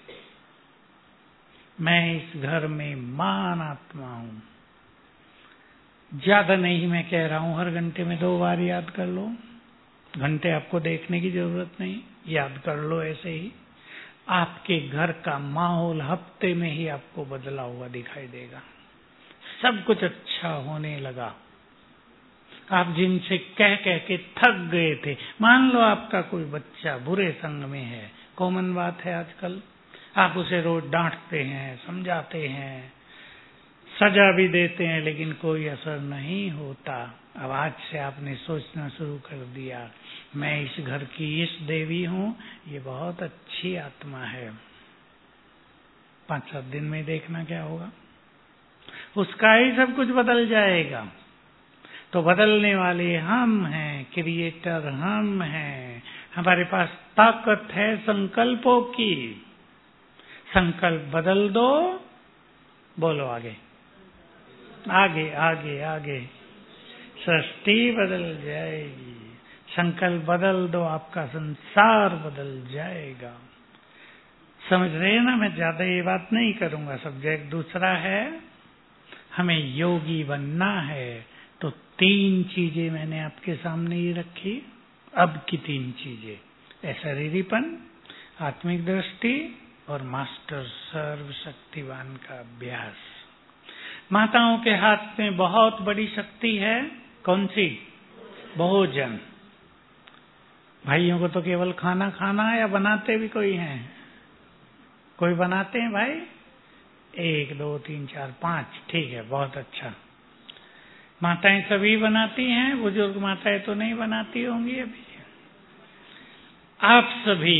मैं इस घर में महान आत्मा हूँ। ज्यादा नहीं मैं कह रहा हूं, हर घंटे में 2 बार याद कर लो। घंटे आपको देखने की जरूरत नहीं, याद कर लो ऐसे ही। आपके घर का माहौल हफ्ते में ही आपको बदला हुआ दिखाई देगा। सब कुछ अच्छा होने लगा। आप जिनसे कह कह के थक गए थे, मान लो आपका कोई बच्चा बुरे संग में है, कॉमन बात है आजकल। आप उसे रोज डांटते हैं, समझाते हैं, सजा भी देते हैं, लेकिन कोई असर नहीं होता। अब आज से आपने सोचना शुरू कर दिया, मैं इस घर की इस देवी हूँ, ये बहुत अच्छी आत्मा है। 5-7 दिन में देखना क्या होगा, उसका ही सब कुछ बदल जाएगा। तो बदलने वाले हम हैं, क्रिएटर हम हैं। हमारे पास ताकत है संकल्पों की। संकल्प बदल दो, बोलो आगे आगे आगे आगे, सृष्टि बदल जाएगी। संकल्प बदल दो, आपका संसार बदल जाएगा। समझ रहे ना, मैं ज्यादा ये बात नहीं करूंगा। सब्जेक्ट दूसरा है, हमें योगी बनना है। तो 3 चीजें मैंने आपके सामने ही रखी। अब की 3 चीजें, अशरीरीपन, आत्मिक दृष्टि और मास्टर सर्वशक्तिवान का अभ्यास। माताओं के हाथ में बहुत बड़ी शक्ति है। कौन सी? भोजन। भाइयों को तो केवल खाना खाना है, या बनाते भी कोई हैं? कोई बनाते हैं भाई? 1 2 3 4 5, ठीक है, बहुत अच्छा। माताएं सभी बनाती हैं, बुजुर्ग माताएं तो नहीं बनाती होंगी अभी। आप सभी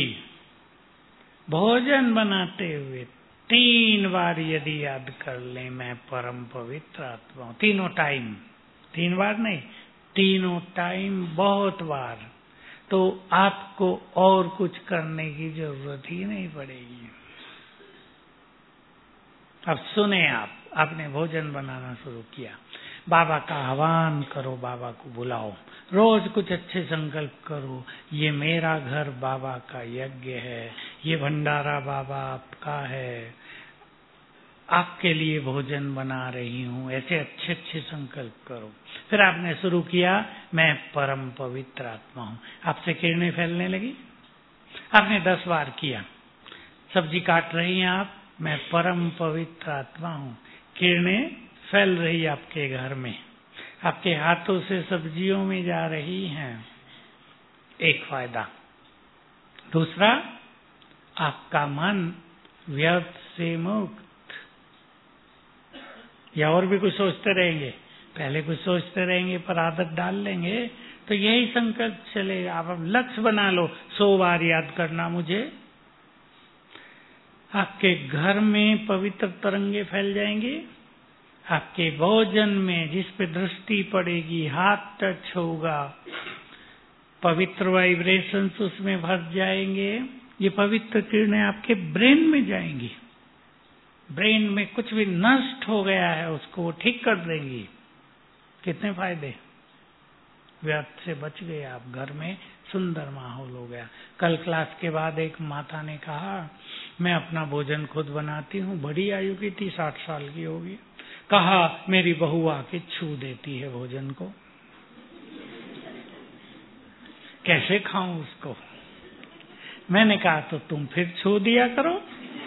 भोजन बनाते हुए 3 बार यदि याद कर लें, मैं परम पवित्र आत्मा हूं। तीनों टाइम, 3 बार नहीं, तीनों टाइम, बहुत बार, तो आपको और कुछ करने की जरूरत ही नहीं पड़ेगी। अब सुने, आपने भोजन बनाना शुरू किया, बाबा का आह्वान करो, बाबा को बुलाओ, रोज कुछ अच्छे संकल्प करो। ये मेरा घर बाबा का यज्ञ है, ये भंडारा बाबा आपका है, आपके लिए भोजन बना रही हूँ, ऐसे अच्छे अच्छे संकल्प करो। फिर आपने शुरू किया, मैं परम पवित्र आत्मा हूँ। आपसे किरणें फैलने लगी। आपने 10 बार किया, सब्जी काट रही हैं आप, मैं परम पवित्र आत्मा हूँ। किरणें फैल रही आपके घर में, आपके हाथों से सब्जियों में जा रही हैं। एक फायदा। दूसरा, आपका मन व्यर्थ से मुक्त। या और भी कुछ सोचते रहेंगे, पहले कुछ सोचते रहेंगे पर आदत डाल लेंगे तो यही संकल्प चलेगा। आप अब लक्ष्य बना लो, 100 बार याद करना मुझे। आपके घर में पवित्र तरंगे फैल जाएंगी। आपके भोजन में जिस पे दृष्टि पड़ेगी, हाथ टच होगा, पवित्र वाइब्रेशंस उसमें भर जाएंगे। ये पवित्र किरणें आपके ब्रेन में जाएंगी। ब्रेन में कुछ भी नष्ट हो गया है उसको वो ठीक कर देंगी। कितने फायदे, व्यर्थ से बच गए आप। घर में सुंदर माहौल हो गया। कल क्लास के बाद एक माता ने कहा, मैं अपना भोजन खुद बनाती हूँ। बड़ी आयु की थी, 60 साल की होगी। कहा, मेरी बहू आके छू देती है भोजन को, कैसे खाऊं उसको। मैंने कहा, तो तुम फिर छू दिया करो।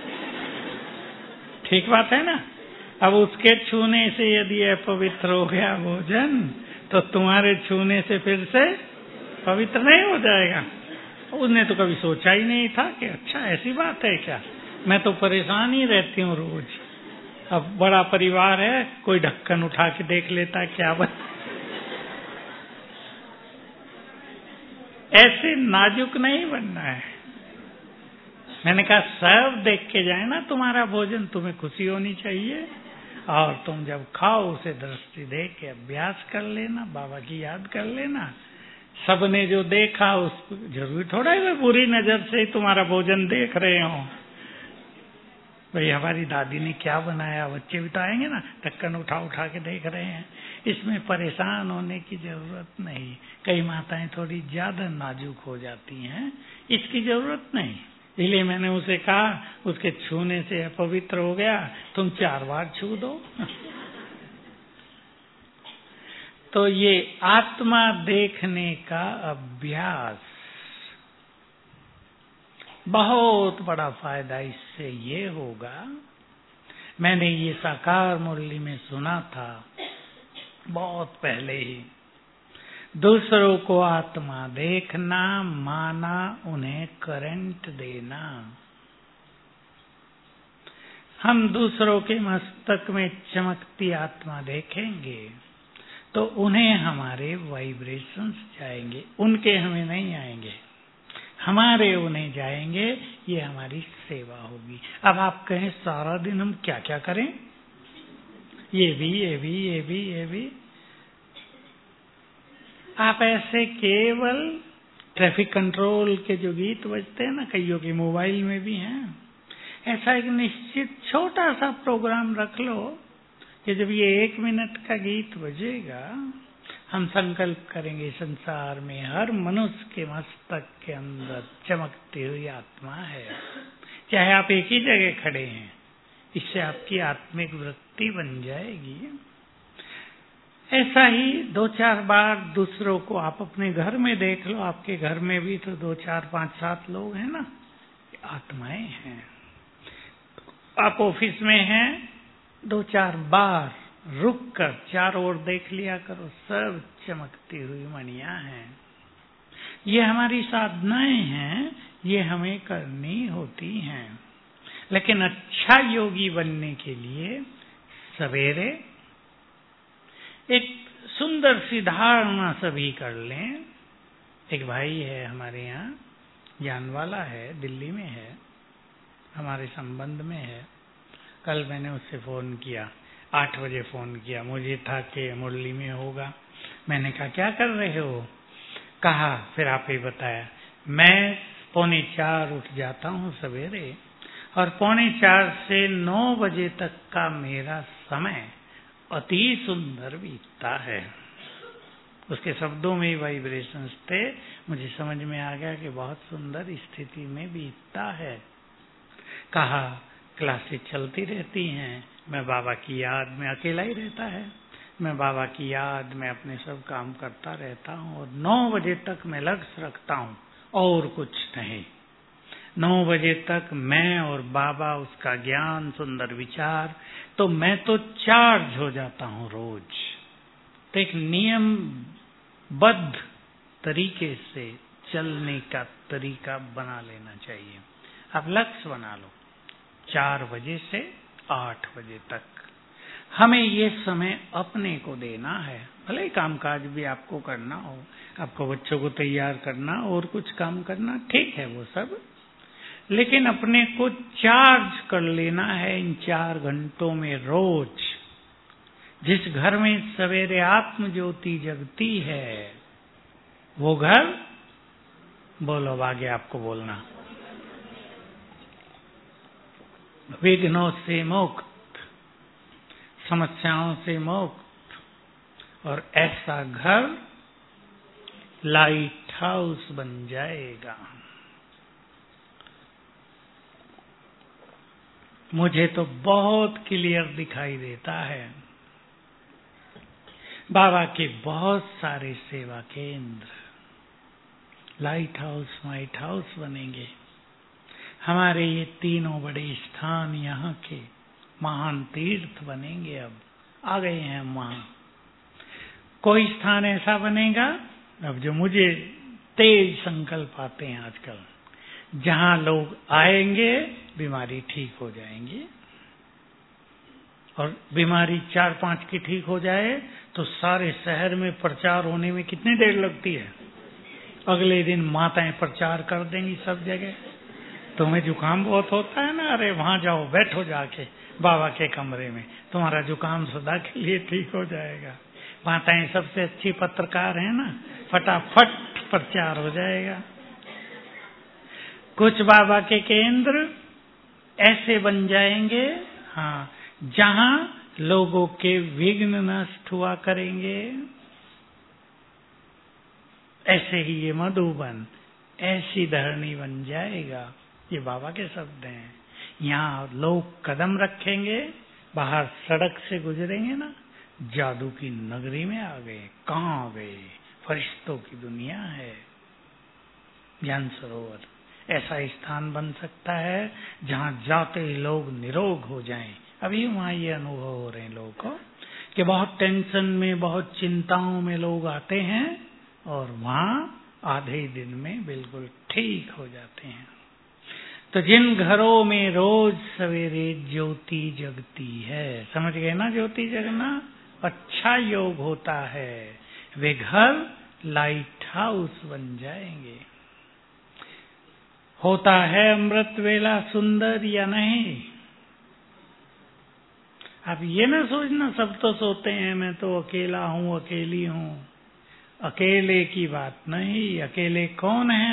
ठीक बात है ना। अब उसके छूने से यदि अपवित्र हो गया भोजन, तो तुम्हारे छूने से फिर से पवित्र नहीं हो जाएगा। उसने तो कभी सोचा ही नहीं था कि अच्छा ऐसी बात है क्या। मैं तो परेशान ही रहती हूँ रोज। अब बड़ा परिवार है, कोई ढक्कन उठा के देख लेता क्या बात। ऐसे नाजुक नहीं बनना है। मैंने कहा सब देख के जाए ना तुम्हारा भोजन, तुम्हें खुशी होनी चाहिए, और तुम जब खाओ उसे दृष्टि दे के अभ्यास कर लेना, बाबा की याद कर लेना। सबने जो देखा उस जरूरी थोड़ा ही वे बुरी नजर से ही तुम्हारा भोजन देख रहे हो। भाई हमारी दादी ने क्या बनाया, बच्चे भी तो आएंगे ना, ढक्कन उठा उठा के देख रहे हैं। इसमें परेशान होने की जरूरत नहीं। कई माताएं थोड़ी ज्यादा नाजुक हो जाती हैं, इसकी जरूरत नहीं। इसलिए मैंने उसे कहा उसके छूने से अपवित्र हो गया, तुम 4 बार छू दो। तो ये आत्मा देखने का अभ्यास, बहुत बड़ा फायदा इससे ये होगा। मैंने ये साकार मुरली में सुना था बहुत पहले ही। दूसरों को आत्मा देखना माना उन्हें करंट देना। हम दूसरों के मस्तक में चमकती आत्मा देखेंगे तो उन्हें हमारे वाइब्रेशंस जाएंगे, उनके हमें नहीं आएंगे, हमारे उन्हें जाएंगे। ये हमारी सेवा होगी। अब आप कहें सारा दिन हम क्या क्या करें, ये भी। आप ऐसे केवल ट्रैफिक कंट्रोल के जो गीत बजते हैं ना, कईयों के मोबाइल में भी हैं, ऐसा एक निश्चित छोटा सा प्रोग्राम रख लो कि जब ये 1 मिनट का गीत बजेगा, हम संकल्प करेंगे संसार में हर मनुष्य के मस्तक के अंदर चमकती हुई आत्मा है, चाहे आप एक ही जगह खड़े हैं। इससे आपकी आत्मिक वृत्ति बन जाएगी। ऐसा ही 2-4 बार दूसरों को आप अपने घर में देख लो। आपके घर में भी तो 2-4-5-7 लोग हैं ना, आत्माएं हैं। आप ऑफिस में हैं, 2-4 बार रुक कर चारों ओर देख लिया करो, सब चमकती हुई मणियां हैं। ये हमारी साधनाएं हैं, ये हमें करनी होती हैं। लेकिन अच्छा योगी बनने के लिए सवेरे एक सुंदर सी धारणा सभी कर लें। एक भाई है हमारे यहाँ, ज्ञान वाला है, दिल्ली में है, हमारे संबंध में है। कल मैंने उससे फोन किया, 8 बजे फोन किया। मुझे था कि मुरली में होगा। मैंने कहा क्या कर रहे हो? कहा फिर आप ही बताया, मैं 3:45 उठ जाता हूँ सवेरे, और 3:45 से 9 बजे तक का मेरा समय अति सुंदर बीतता है। उसके शब्दों में वाइब्रेशंस थे, मुझे समझ में आ गया कि बहुत सुंदर स्थिति में बीतता है। कहा क्लासेस चलती रहती हैं, मैं बाबा की याद में, अकेला ही रहता है, मैं बाबा की याद में अपने सब काम करता रहता हूँ, और 9 बजे तक मैं लक्ष्य रखता हूँ और कुछ नहीं। 9 बजे तक मैं और बाबा, उसका ज्ञान, सुंदर विचार, तो मैं तो चार्ज हो जाता हूँ रोज। तो एक नियमबद्ध तरीके से चलने का तरीका बना लेना चाहिए। आप लक्ष्य बना लो, 4 बजे से 8 बजे तक हमें ये समय अपने को देना है। भले ही कामकाज भी आपको करना हो, आपको बच्चों को तैयार करना और कुछ काम करना, ठीक है वो सब, लेकिन अपने को चार्ज कर लेना है इन 4 घंटों में रोज। जिस घर में सवेरे आत्म ज्योति जगती है, वो घर, बोलो आगे आपको बोलना, विघ्नों से मुक्त, समस्याओं से मुक्त, और ऐसा घर लाइट हाउस बन जाएगा। मुझे तो बहुत क्लियर दिखाई देता है। बाबा के बहुत सारे सेवा केंद्र लाइट हाउस, माइट हाउस बनेंगे। हमारे ये तीनों बड़े स्थान यहाँ के महान तीर्थ बनेंगे। अब आ गए हैं हम वहाँ। कोई स्थान ऐसा बनेगा अब, जो मुझे तेज संकल्प आते हैं आजकल, जहाँ लोग आएंगे बीमारी ठीक हो जाएंगी। और बीमारी 4-5 की ठीक हो जाए तो सारे शहर में प्रचार होने में कितनी देर लगती है? अगले दिन माताएं प्रचार कर देंगी सब जगह, तुम्हें जुकाम बहुत होता है ना, अरे वहां जाओ, बैठो जाके बाबा के कमरे में, तुम्हारा जुकाम सदा के लिए ठीक हो जाएगा। माताएं सबसे अच्छी पत्रकार है ना, फटाफट प्रचार हो जाएगा। कुछ बाबा के केंद्र ऐसे बन जाएंगे, हाँ, जहां लोगों के विघ्न नष्ट हुआ करेंगे। ऐसे ही ये मधुबन ऐसी धरणी बन जाएगा। ये बाबा के शब्द हैं। यहाँ लोग कदम रखेंगे, बाहर सड़क से गुजरेंगे ना, जादू की नगरी में आ गए। कहाँ आ गए? फरिश्तों की दुनिया है। ज्ञान सरोवर ऐसा स्थान बन सकता है जहाँ जाते ही लोग निरोग हो जाएं। अभी वहाँ ये अनुभव हो रहे हैं लोगों को कि बहुत टेंशन में, बहुत चिंताओं में लोग आते हैं और वहाँ आधे ही दिन में बिल्कुल ठीक हो जाते हैं। तो जिन घरों में रोज सवेरे ज्योति जगती है, समझ गए ना, ज्योति जगना अच्छा योग होता है, वे घर लाइट हाउस बन जाएंगे। होता है अमृत वेला सुंदर या नहीं? आप ये ना सोचना सब तो सोते हैं, मैं तो अकेला हूँ, अकेली हूँ। अकेले की बात नहीं। अकेले कौन है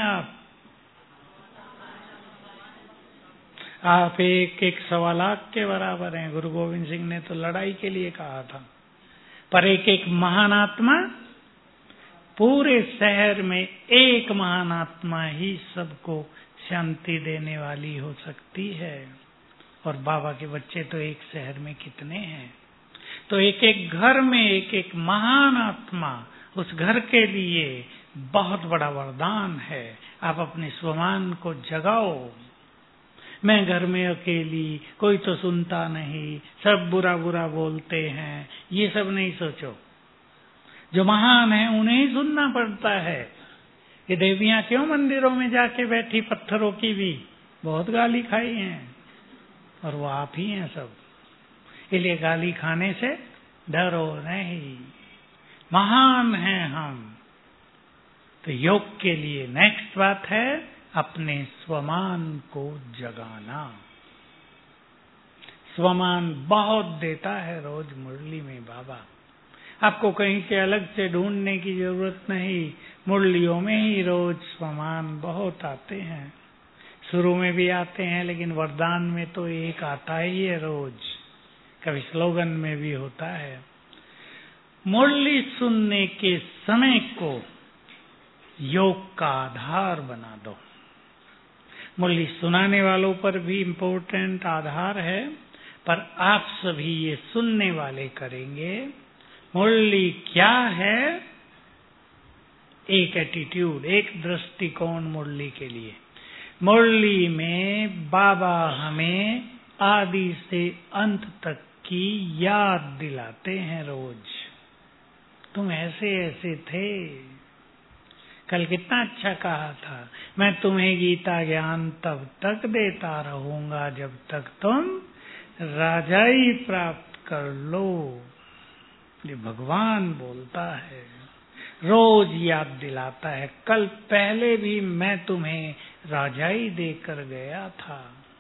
आप एक 1.25 लाख के बराबर हैं। गुरु गोविंद सिंह ने तो लड़ाई के लिए कहा था। पर एक महान आत्मा, पूरे शहर में एक महान आत्मा ही सबको शांति देने वाली हो सकती है। और बाबा के बच्चे तो एक शहर में कितने हैं। तो एक घर में एक महान आत्मा, उस घर के लिए बहुत बड़ा वरदान है। आप अपने स्वमान को जगाओ। मैं घर में अकेली, कोई तो सुनता नहीं, सब बुरा बुरा बोलते हैं, ये सब नहीं सोचो। जो महान है उन्हें ही सुनना पड़ता है। ये देवियां क्यों मंदिरों में जाके बैठी, पत्थरों की भी बहुत गाली खाई हैं, और वो आप ही हैं सब। इसलिए गाली खाने से डरो नहीं, महान हैं हम। तो योग के लिए नेक्स्ट बात है अपने स्वमान को जगाना। स्वमान बहुत देता है रोज मुरली में बाबा। आपको कहीं से अलग से ढूंढने की जरूरत नहीं, मुरलियों में ही रोज स्वमान बहुत आते हैं। शुरू में भी आते हैं, लेकिन वरदान में तो एक आता ही है रोज। कभी स्लोगन में भी होता है। मुरली सुनने के समय को योग का आधार बना दो। मुरली सुनाने वालों पर भी इम्पोर्टेंट आधार है, पर आप सभी ये सुनने वाले करेंगे। मुरली क्या है? एक एटीट्यूड, एक दृष्टिकोण मुरली के लिए। मुरली में बाबा हमें आदि से अंत तक की याद दिलाते हैं रोज। तुम ऐसे ऐसे थे। कल कितना अच्छा कहा था, मैं तुम्हें गीता ज्ञान तब तक देता रहूंगा जब तक तुम राजाई प्राप्त कर लो। ये भगवान बोलता है, रोज याद दिलाता है। कल पहले भी मैं तुम्हें राजाई देकर गया था।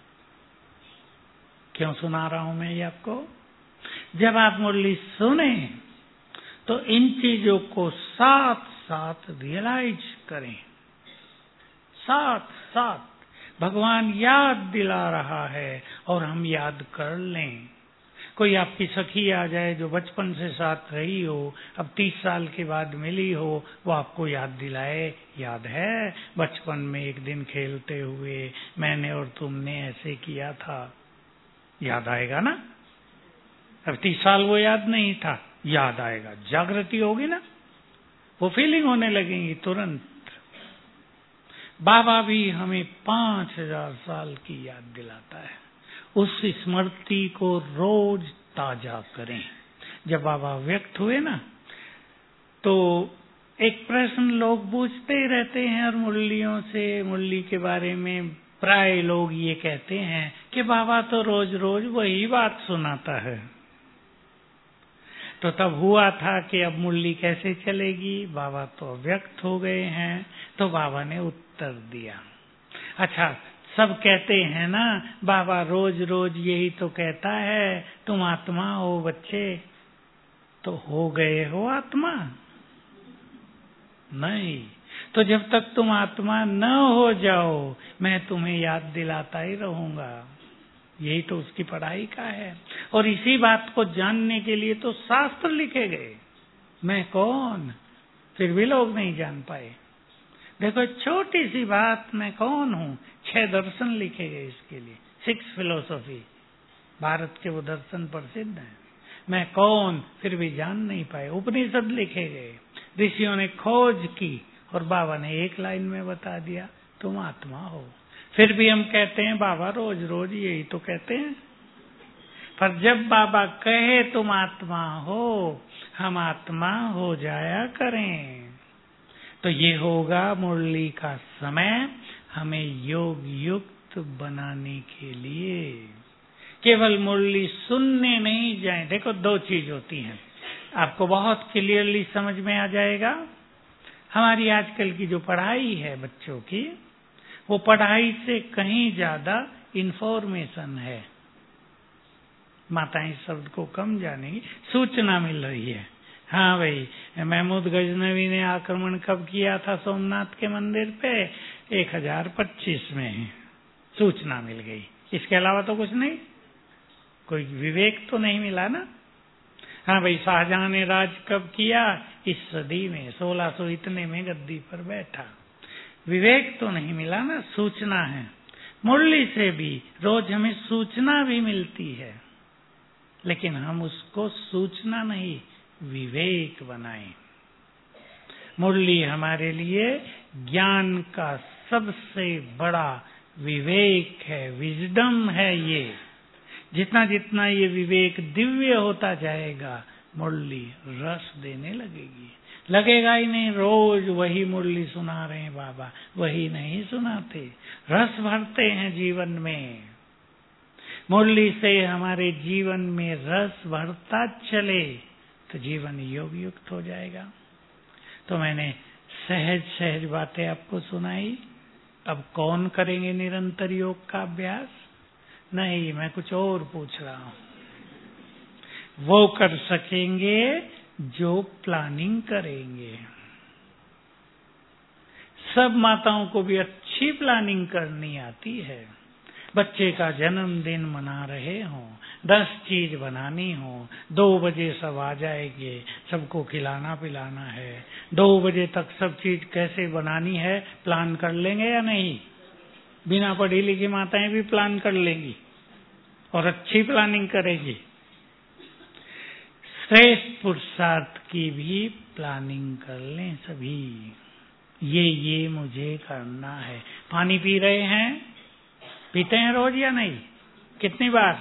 क्यों सुना रहा हूं मैं ये आपको? जब आप मुरली सुने तो इन चीजों को साथ साथ रियलाइज करें। साथ साथ भगवान याद दिला रहा है और हम याद कर लें। कोई आपकी सखी आ जाए जो बचपन से साथ रही हो, अब 30 साल के बाद मिली हो, वो आपको याद दिलाए, याद है बचपन में एक दिन खेलते हुए मैंने और तुमने ऐसे किया था, याद आएगा ना? अब 30 साल वो याद नहीं था, याद आएगा, जागृति होगी ना, वो फीलिंग होने लगेगी तुरंत। बाबा भी हमें 5000 साल की याद दिलाता है। उस स्मृति को रोज ताजा करें। जब बाबा व्यक्त हुए ना, तो एक प्रश्न लोग पूछते ही रहते हैं, और मुरलियों से मुरली के बारे में प्राय लोग ये कहते हैं कि बाबा तो रोज रोज वही बात सुनाता है। तो तब हुआ था कि अब मुरली कैसे चलेगी, बाबा तो व्यक्त हो गए हैं। तो बाबा ने उत्तर दिया, अच्छा सब कहते हैं ना बाबा रोज रोज यही तो कहता है तुम आत्मा हो बच्चे, तो हो गए हो आत्मा? नहीं, तो जब तक तुम आत्मा न हो जाओ मैं तुम्हें याद दिलाता ही रहूंगा। यही तो उसकी पढ़ाई का है। और इसी बात को जानने के लिए तो शास्त्र लिखे गए। मैं कौन, फिर भी लोग नहीं जान पाए। देखो छोटी सी बात, मैं कौन हूँ, 6 दर्शन लिखे गए इसके लिए, 6 फिलोसॉफी, भारत के वो दर्शन प्रसिद्ध हैं। मैं कौन, फिर भी जान नहीं पाए। उपनिषद लिखे गए, ऋषियों ने खोज की और बाबा ने एक लाइन में बता दिया तुम आत्मा हो। फिर भी हम कहते हैं बाबा रोज रोज यही तो कहते हैं। पर जब बाबा कहे तुम आत्मा हो, हम आत्मा हो जाया करें। तो ये होगा मुरली का समय हमें योग युक्त बनाने के लिए। केवल मुरली सुनने नहीं जाए। देखो 2 चीज होती हैं, आपको बहुत क्लियरली समझ में आ जाएगा। हमारी आजकल की जो पढ़ाई है बच्चों की, वो पढ़ाई से कहीं ज्यादा इंफॉर्मेशन है। माताएं इस शब्द को कम जानेंगी, सूचना मिल रही है। हाँ भाई, महमूद गजनवी ने आक्रमण कब किया था सोमनाथ के मंदिर पे? 1025 में सूचना मिल गई। इसके अलावा तो कुछ नहीं, कोई विवेक तो नहीं मिला ना। हाँ भाई, शाहजहां ने राज कब किया? इस सदी में 1600 इतने में गद्दी पर बैठा। विवेक तो नहीं मिला ना, सूचना है। मुरली से भी रोज हमें सूचना भी मिलती है, लेकिन हम उसको सूचना नहीं विवेक बनाएं। मुरली हमारे लिए ज्ञान का सबसे बड़ा विवेक है, विजडम है। ये जितना जितना ये विवेक दिव्य होता जाएगा, मुरली रस देने लगेगी। लगेगा ही नहीं रोज वही मुरली सुना रहे हैं बाबा, वही नहीं सुनाते, रस भरते हैं जीवन में। मुरली से हमारे जीवन में रस भरता चले तो जीवन योग युक्त हो जाएगा। तो मैंने सहज सहज बातें आपको सुनाई। अब कौन करेंगे निरंतर योग का अभ्यास? नहीं, मैं कुछ और पूछ रहा हूं। वो कर सकेंगे जो प्लानिंग करेंगे। सब माताओं को भी अच्छी प्लानिंग करनी आती है। बच्चे का जन्मदिन मना रहे हों, 10 चीज बनानी हो, 2 बजे सब आ जाएंगे, सबको खिलाना पिलाना है, 2 बजे तक सब चीज कैसे बनानी है प्लान कर लेंगे या नहीं? बिना पढ़ी लिखी माताएं भी प्लान कर लेंगी और अच्छी प्लानिंग करेगी। श्रेष्ठ पुरुषार्थ की भी प्लानिंग कर लें सभी। ये मुझे करना है। पानी पी रहे हैं, पीते हैं रोज या नहीं? कितनी बार?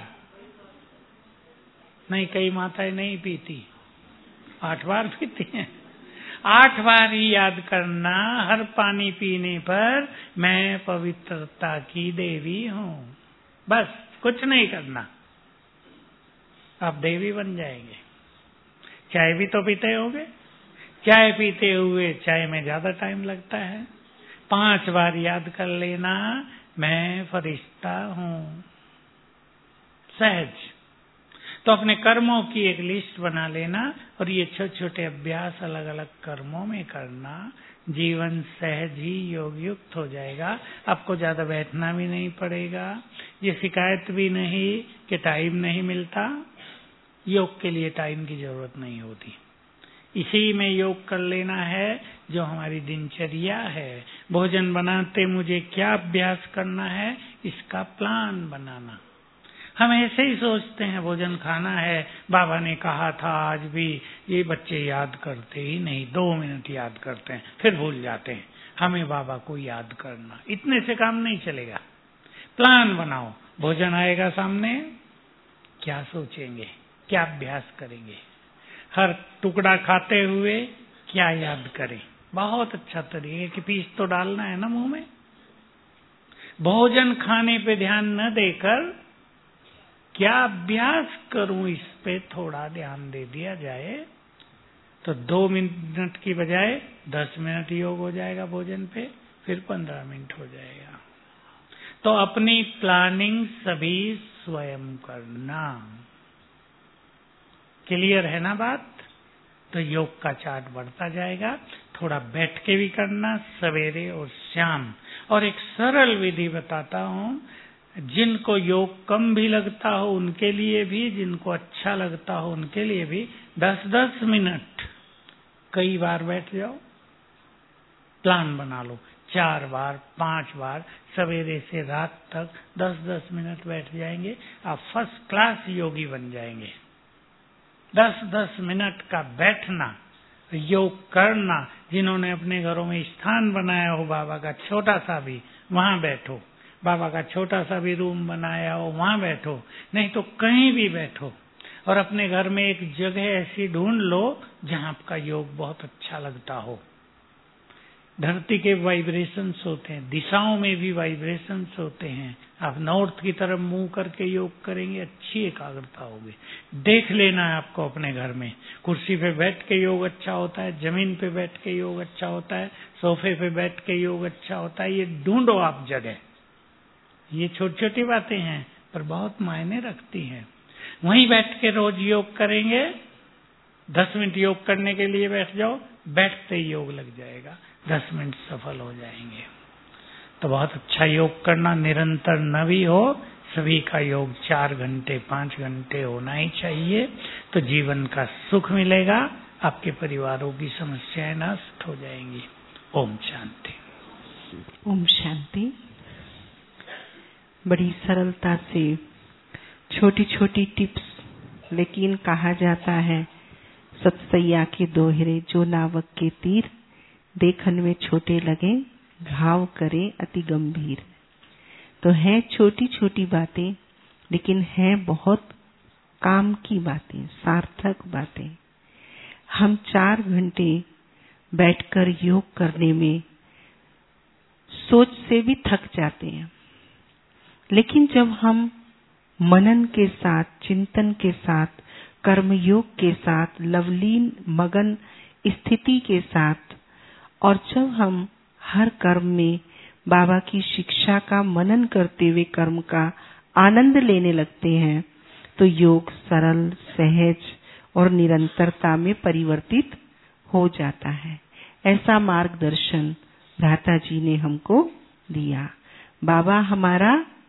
नहीं, कई माताएं नहीं पीती, 8 बार पीती हैं। 8 बार ही याद करना हर पानी पीने पर मैं पवित्रता की देवी हूं। बस कुछ नहीं करना, आप देवी बन जाएंगे। चाय भी तो पीते होंगे, चाय पीते हुए चाय में ज्यादा टाइम लगता है। 5 बार याद कर लेना मैं फरिश्ता हूं। सहज। तो अपने कर्मों की एक लिस्ट बना लेना और ये छोटे छोटे अभ्यास अलग अलग कर्मों में करना, जीवन सहज ही योग युक्त हो जाएगा। आपको ज्यादा बैठना भी नहीं पड़ेगा। ये शिकायत भी नहीं कि टाइम नहीं मिलता। योग के लिए टाइम की जरूरत नहीं होती, इसी में योग कर लेना है जो हमारी दिनचर्या है। भोजन बनाते मुझे क्या अभ्यास करना है, इसका प्लान बनाना। हम ऐसे ही सोचते हैं भोजन खाना है, बाबा ने कहा था आज भी, ये बच्चे याद करते ही नहीं, 2 मिनट याद करते हैं फिर भूल जाते हैं। हमें बाबा को याद करना, इतने से काम नहीं चलेगा। प्लान बनाओ, भोजन आएगा सामने, क्या सोचेंगे, क्या अभ्यास करेंगे, हर टुकड़ा खाते हुए क्या याद करें। बहुत अच्छा तरीके कि पीस तो डालना है ना मुंह में। भोजन खाने पे ध्यान न देकर क्या अभ्यास करूं, इस पे थोड़ा ध्यान दे दिया जाए तो 2 मिनट की बजाय 10 मिनट योग हो जाएगा भोजन पे, फिर 15 मिनट हो जाएगा। तो अपनी प्लानिंग सभी स्वयं करना। क्लियर है ना बात? तो योग का चार्ट बढ़ता जाएगा। थोड़ा बैठ के भी करना, सवेरे और शाम। और एक सरल विधि बताता हूं, जिनको योग कम भी लगता हो उनके लिए भी, जिनको अच्छा लगता हो उनके लिए भी 10-10 मिनट कई बार बैठ जाओ। प्लान बना लो, 4 बार 5 बार सवेरे से रात तक 10-10 मिनट बैठ जाएंगे, आप फर्स्ट क्लास योगी बन जाएंगे। 10-10 मिनट का बैठना, योग करना। जिन्होंने अपने घरों में स्थान बनाया हो बाबा का छोटा सा भी, वहां बैठो। बाबा का छोटा सा भी रूम बनाया हो, वहां बैठो, नहीं तो कहीं भी बैठो। और अपने घर में एक जगह ऐसी ढूंढ लो जहां आपका योग बहुत अच्छा लगता हो। धरती के वाइब्रेशंस होते हैं, दिशाओं में भी वाइब्रेशंस होते हैं। आप नॉर्थ की तरफ मुंह करके योग करेंगे, अच्छी एकाग्रता होगी। देख लेना है आपको अपने घर में, कुर्सी पे बैठ के योग अच्छा होता है, जमीन पे बैठ के योग अच्छा होता है, सोफे पे बैठ के योग अच्छा होता है। ये ढूंढो आप जगह। ये छोटी छोटी बातें हैं पर बहुत मायने रखती हैं। वहीं बैठ के रोज योग करेंगे, 10 मिनट योग करने के लिए बैठ जाओ, बैठते ही योग लग जाएगा, 10 मिनट सफल हो जाएंगे। तो बहुत अच्छा योग करना, निरंतर न भी हो, सभी का योग 4 घंटे 5 घंटे होना ही चाहिए। तो जीवन का सुख मिलेगा, आपके परिवारों की समस्याएं नष्ट हो जाएंगी। ओम शांति। ओम शांति। बड़ी सरलता से छोटी छोटी टिप्स, लेकिन कहा जाता है सतसैया के दोहरे, जो नावक के तीर देखन में छोटे लगे, घाव करे अति गंभीर। तो है छोटी छोटी बातें, लेकिन है बहुत काम की बातें, सार्थक बातें। हम 4 घंटे बैठकर योग करने में सोच से भी थक जाते हैं, लेकिन जब हम मनन के साथ, चिंतन के साथ, कर्मयोग के साथ, लवलीन मगन स्थिति के साथ, और जब हम हर कर्म में बाबा की शिक्षा का मनन करते हुए कर्म का आनंद लेने लगते हैं, तो योग सरल, सहज और निरंतरता में परिवर्तित हो जाता है। ऐसा मार्गदर्शन भ्राता जी ने हमको दिया। बाबा हमारा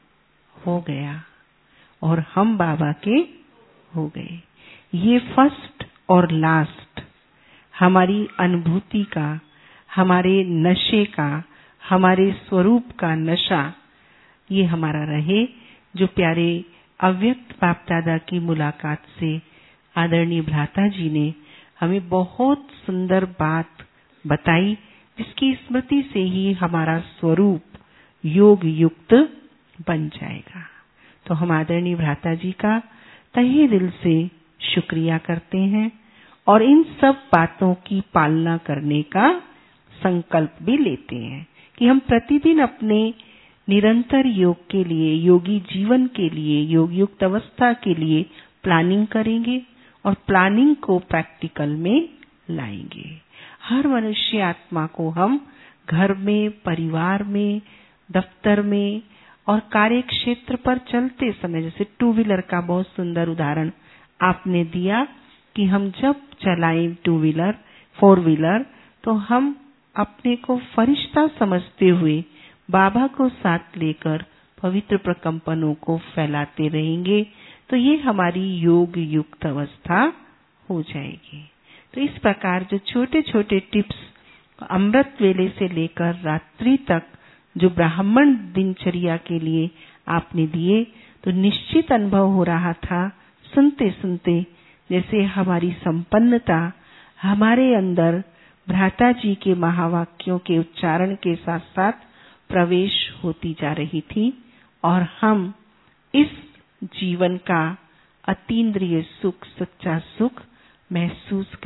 हो गया और हम बाबा के हो गए। ये फर्स्ट और लास्ट हमारी अनुभूति का, हमारे नशे का, हमारे स्वरूप का नशा ये हमारा रहे, जो प्यारे अव्यक्त बाप दादा की मुलाकात से आदरणीय भ्राता जी ने हमें बहुत सुंदर बात बताई, जिसकी स्मृति से ही हमारा स्वरूप योग युक्त बन जाएगा। तो हम आदरणीय भ्राता जी का तहे दिल से शुक्रिया करते हैं और इन सब बातों की पालना करने का संकल्प भी लेते हैं कि हम प्रतिदिन अपने निरंतर योग के लिए, योगी जीवन के लिए, योग युक्त अवस्था के लिए प्लानिंग करेंगे और प्लानिंग को प्रैक्टिकल में लाएंगे। हर मनुष्य आत्मा को हम घर में, परिवार में, दफ्तर में और कार्य क्षेत्र पर चलते समय, जैसे 2 व्हीलर का बहुत सुंदर उदाहरण आपने दिया कि हम जब चलाएं 2 व्हीलर, 4 व्हीलर, तो हम अपने को फरिश्ता समझते हुए बाबा को साथ लेकर पवित्र प्रकंपनों को फैलाते रहेंगे, तो ये हमारी योग युक्त अवस्था हो जाएगी। तो इस प्रकार जो छोटे छोटे टिप्स अमृत वेले से लेकर रात्रि तक जो ब्राह्मण दिनचर्या के लिए आपने दिए, तो निश्चित अनुभव हो रहा था सुनते सुनते, जैसे हमारी संपन्नता हमारे अंदर भ्राता जी के महावाक्यों के उच्चारण के साथ साथ प्रवेश होती जा रही थी और हम इस जीवन का अतीन्द्रिय सुख, सच्चा सुख महसूस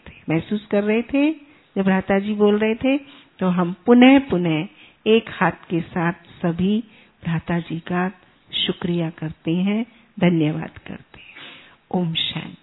कर रहे थे। जब भ्राता जी बोल रहे थे तो हम पुनः पुनः एक हाथ के साथ सभी भ्राता जी का शुक्रिया करते हैं, धन्यवाद करते हैं। ओम शांति।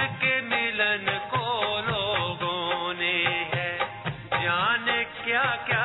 क्या क्या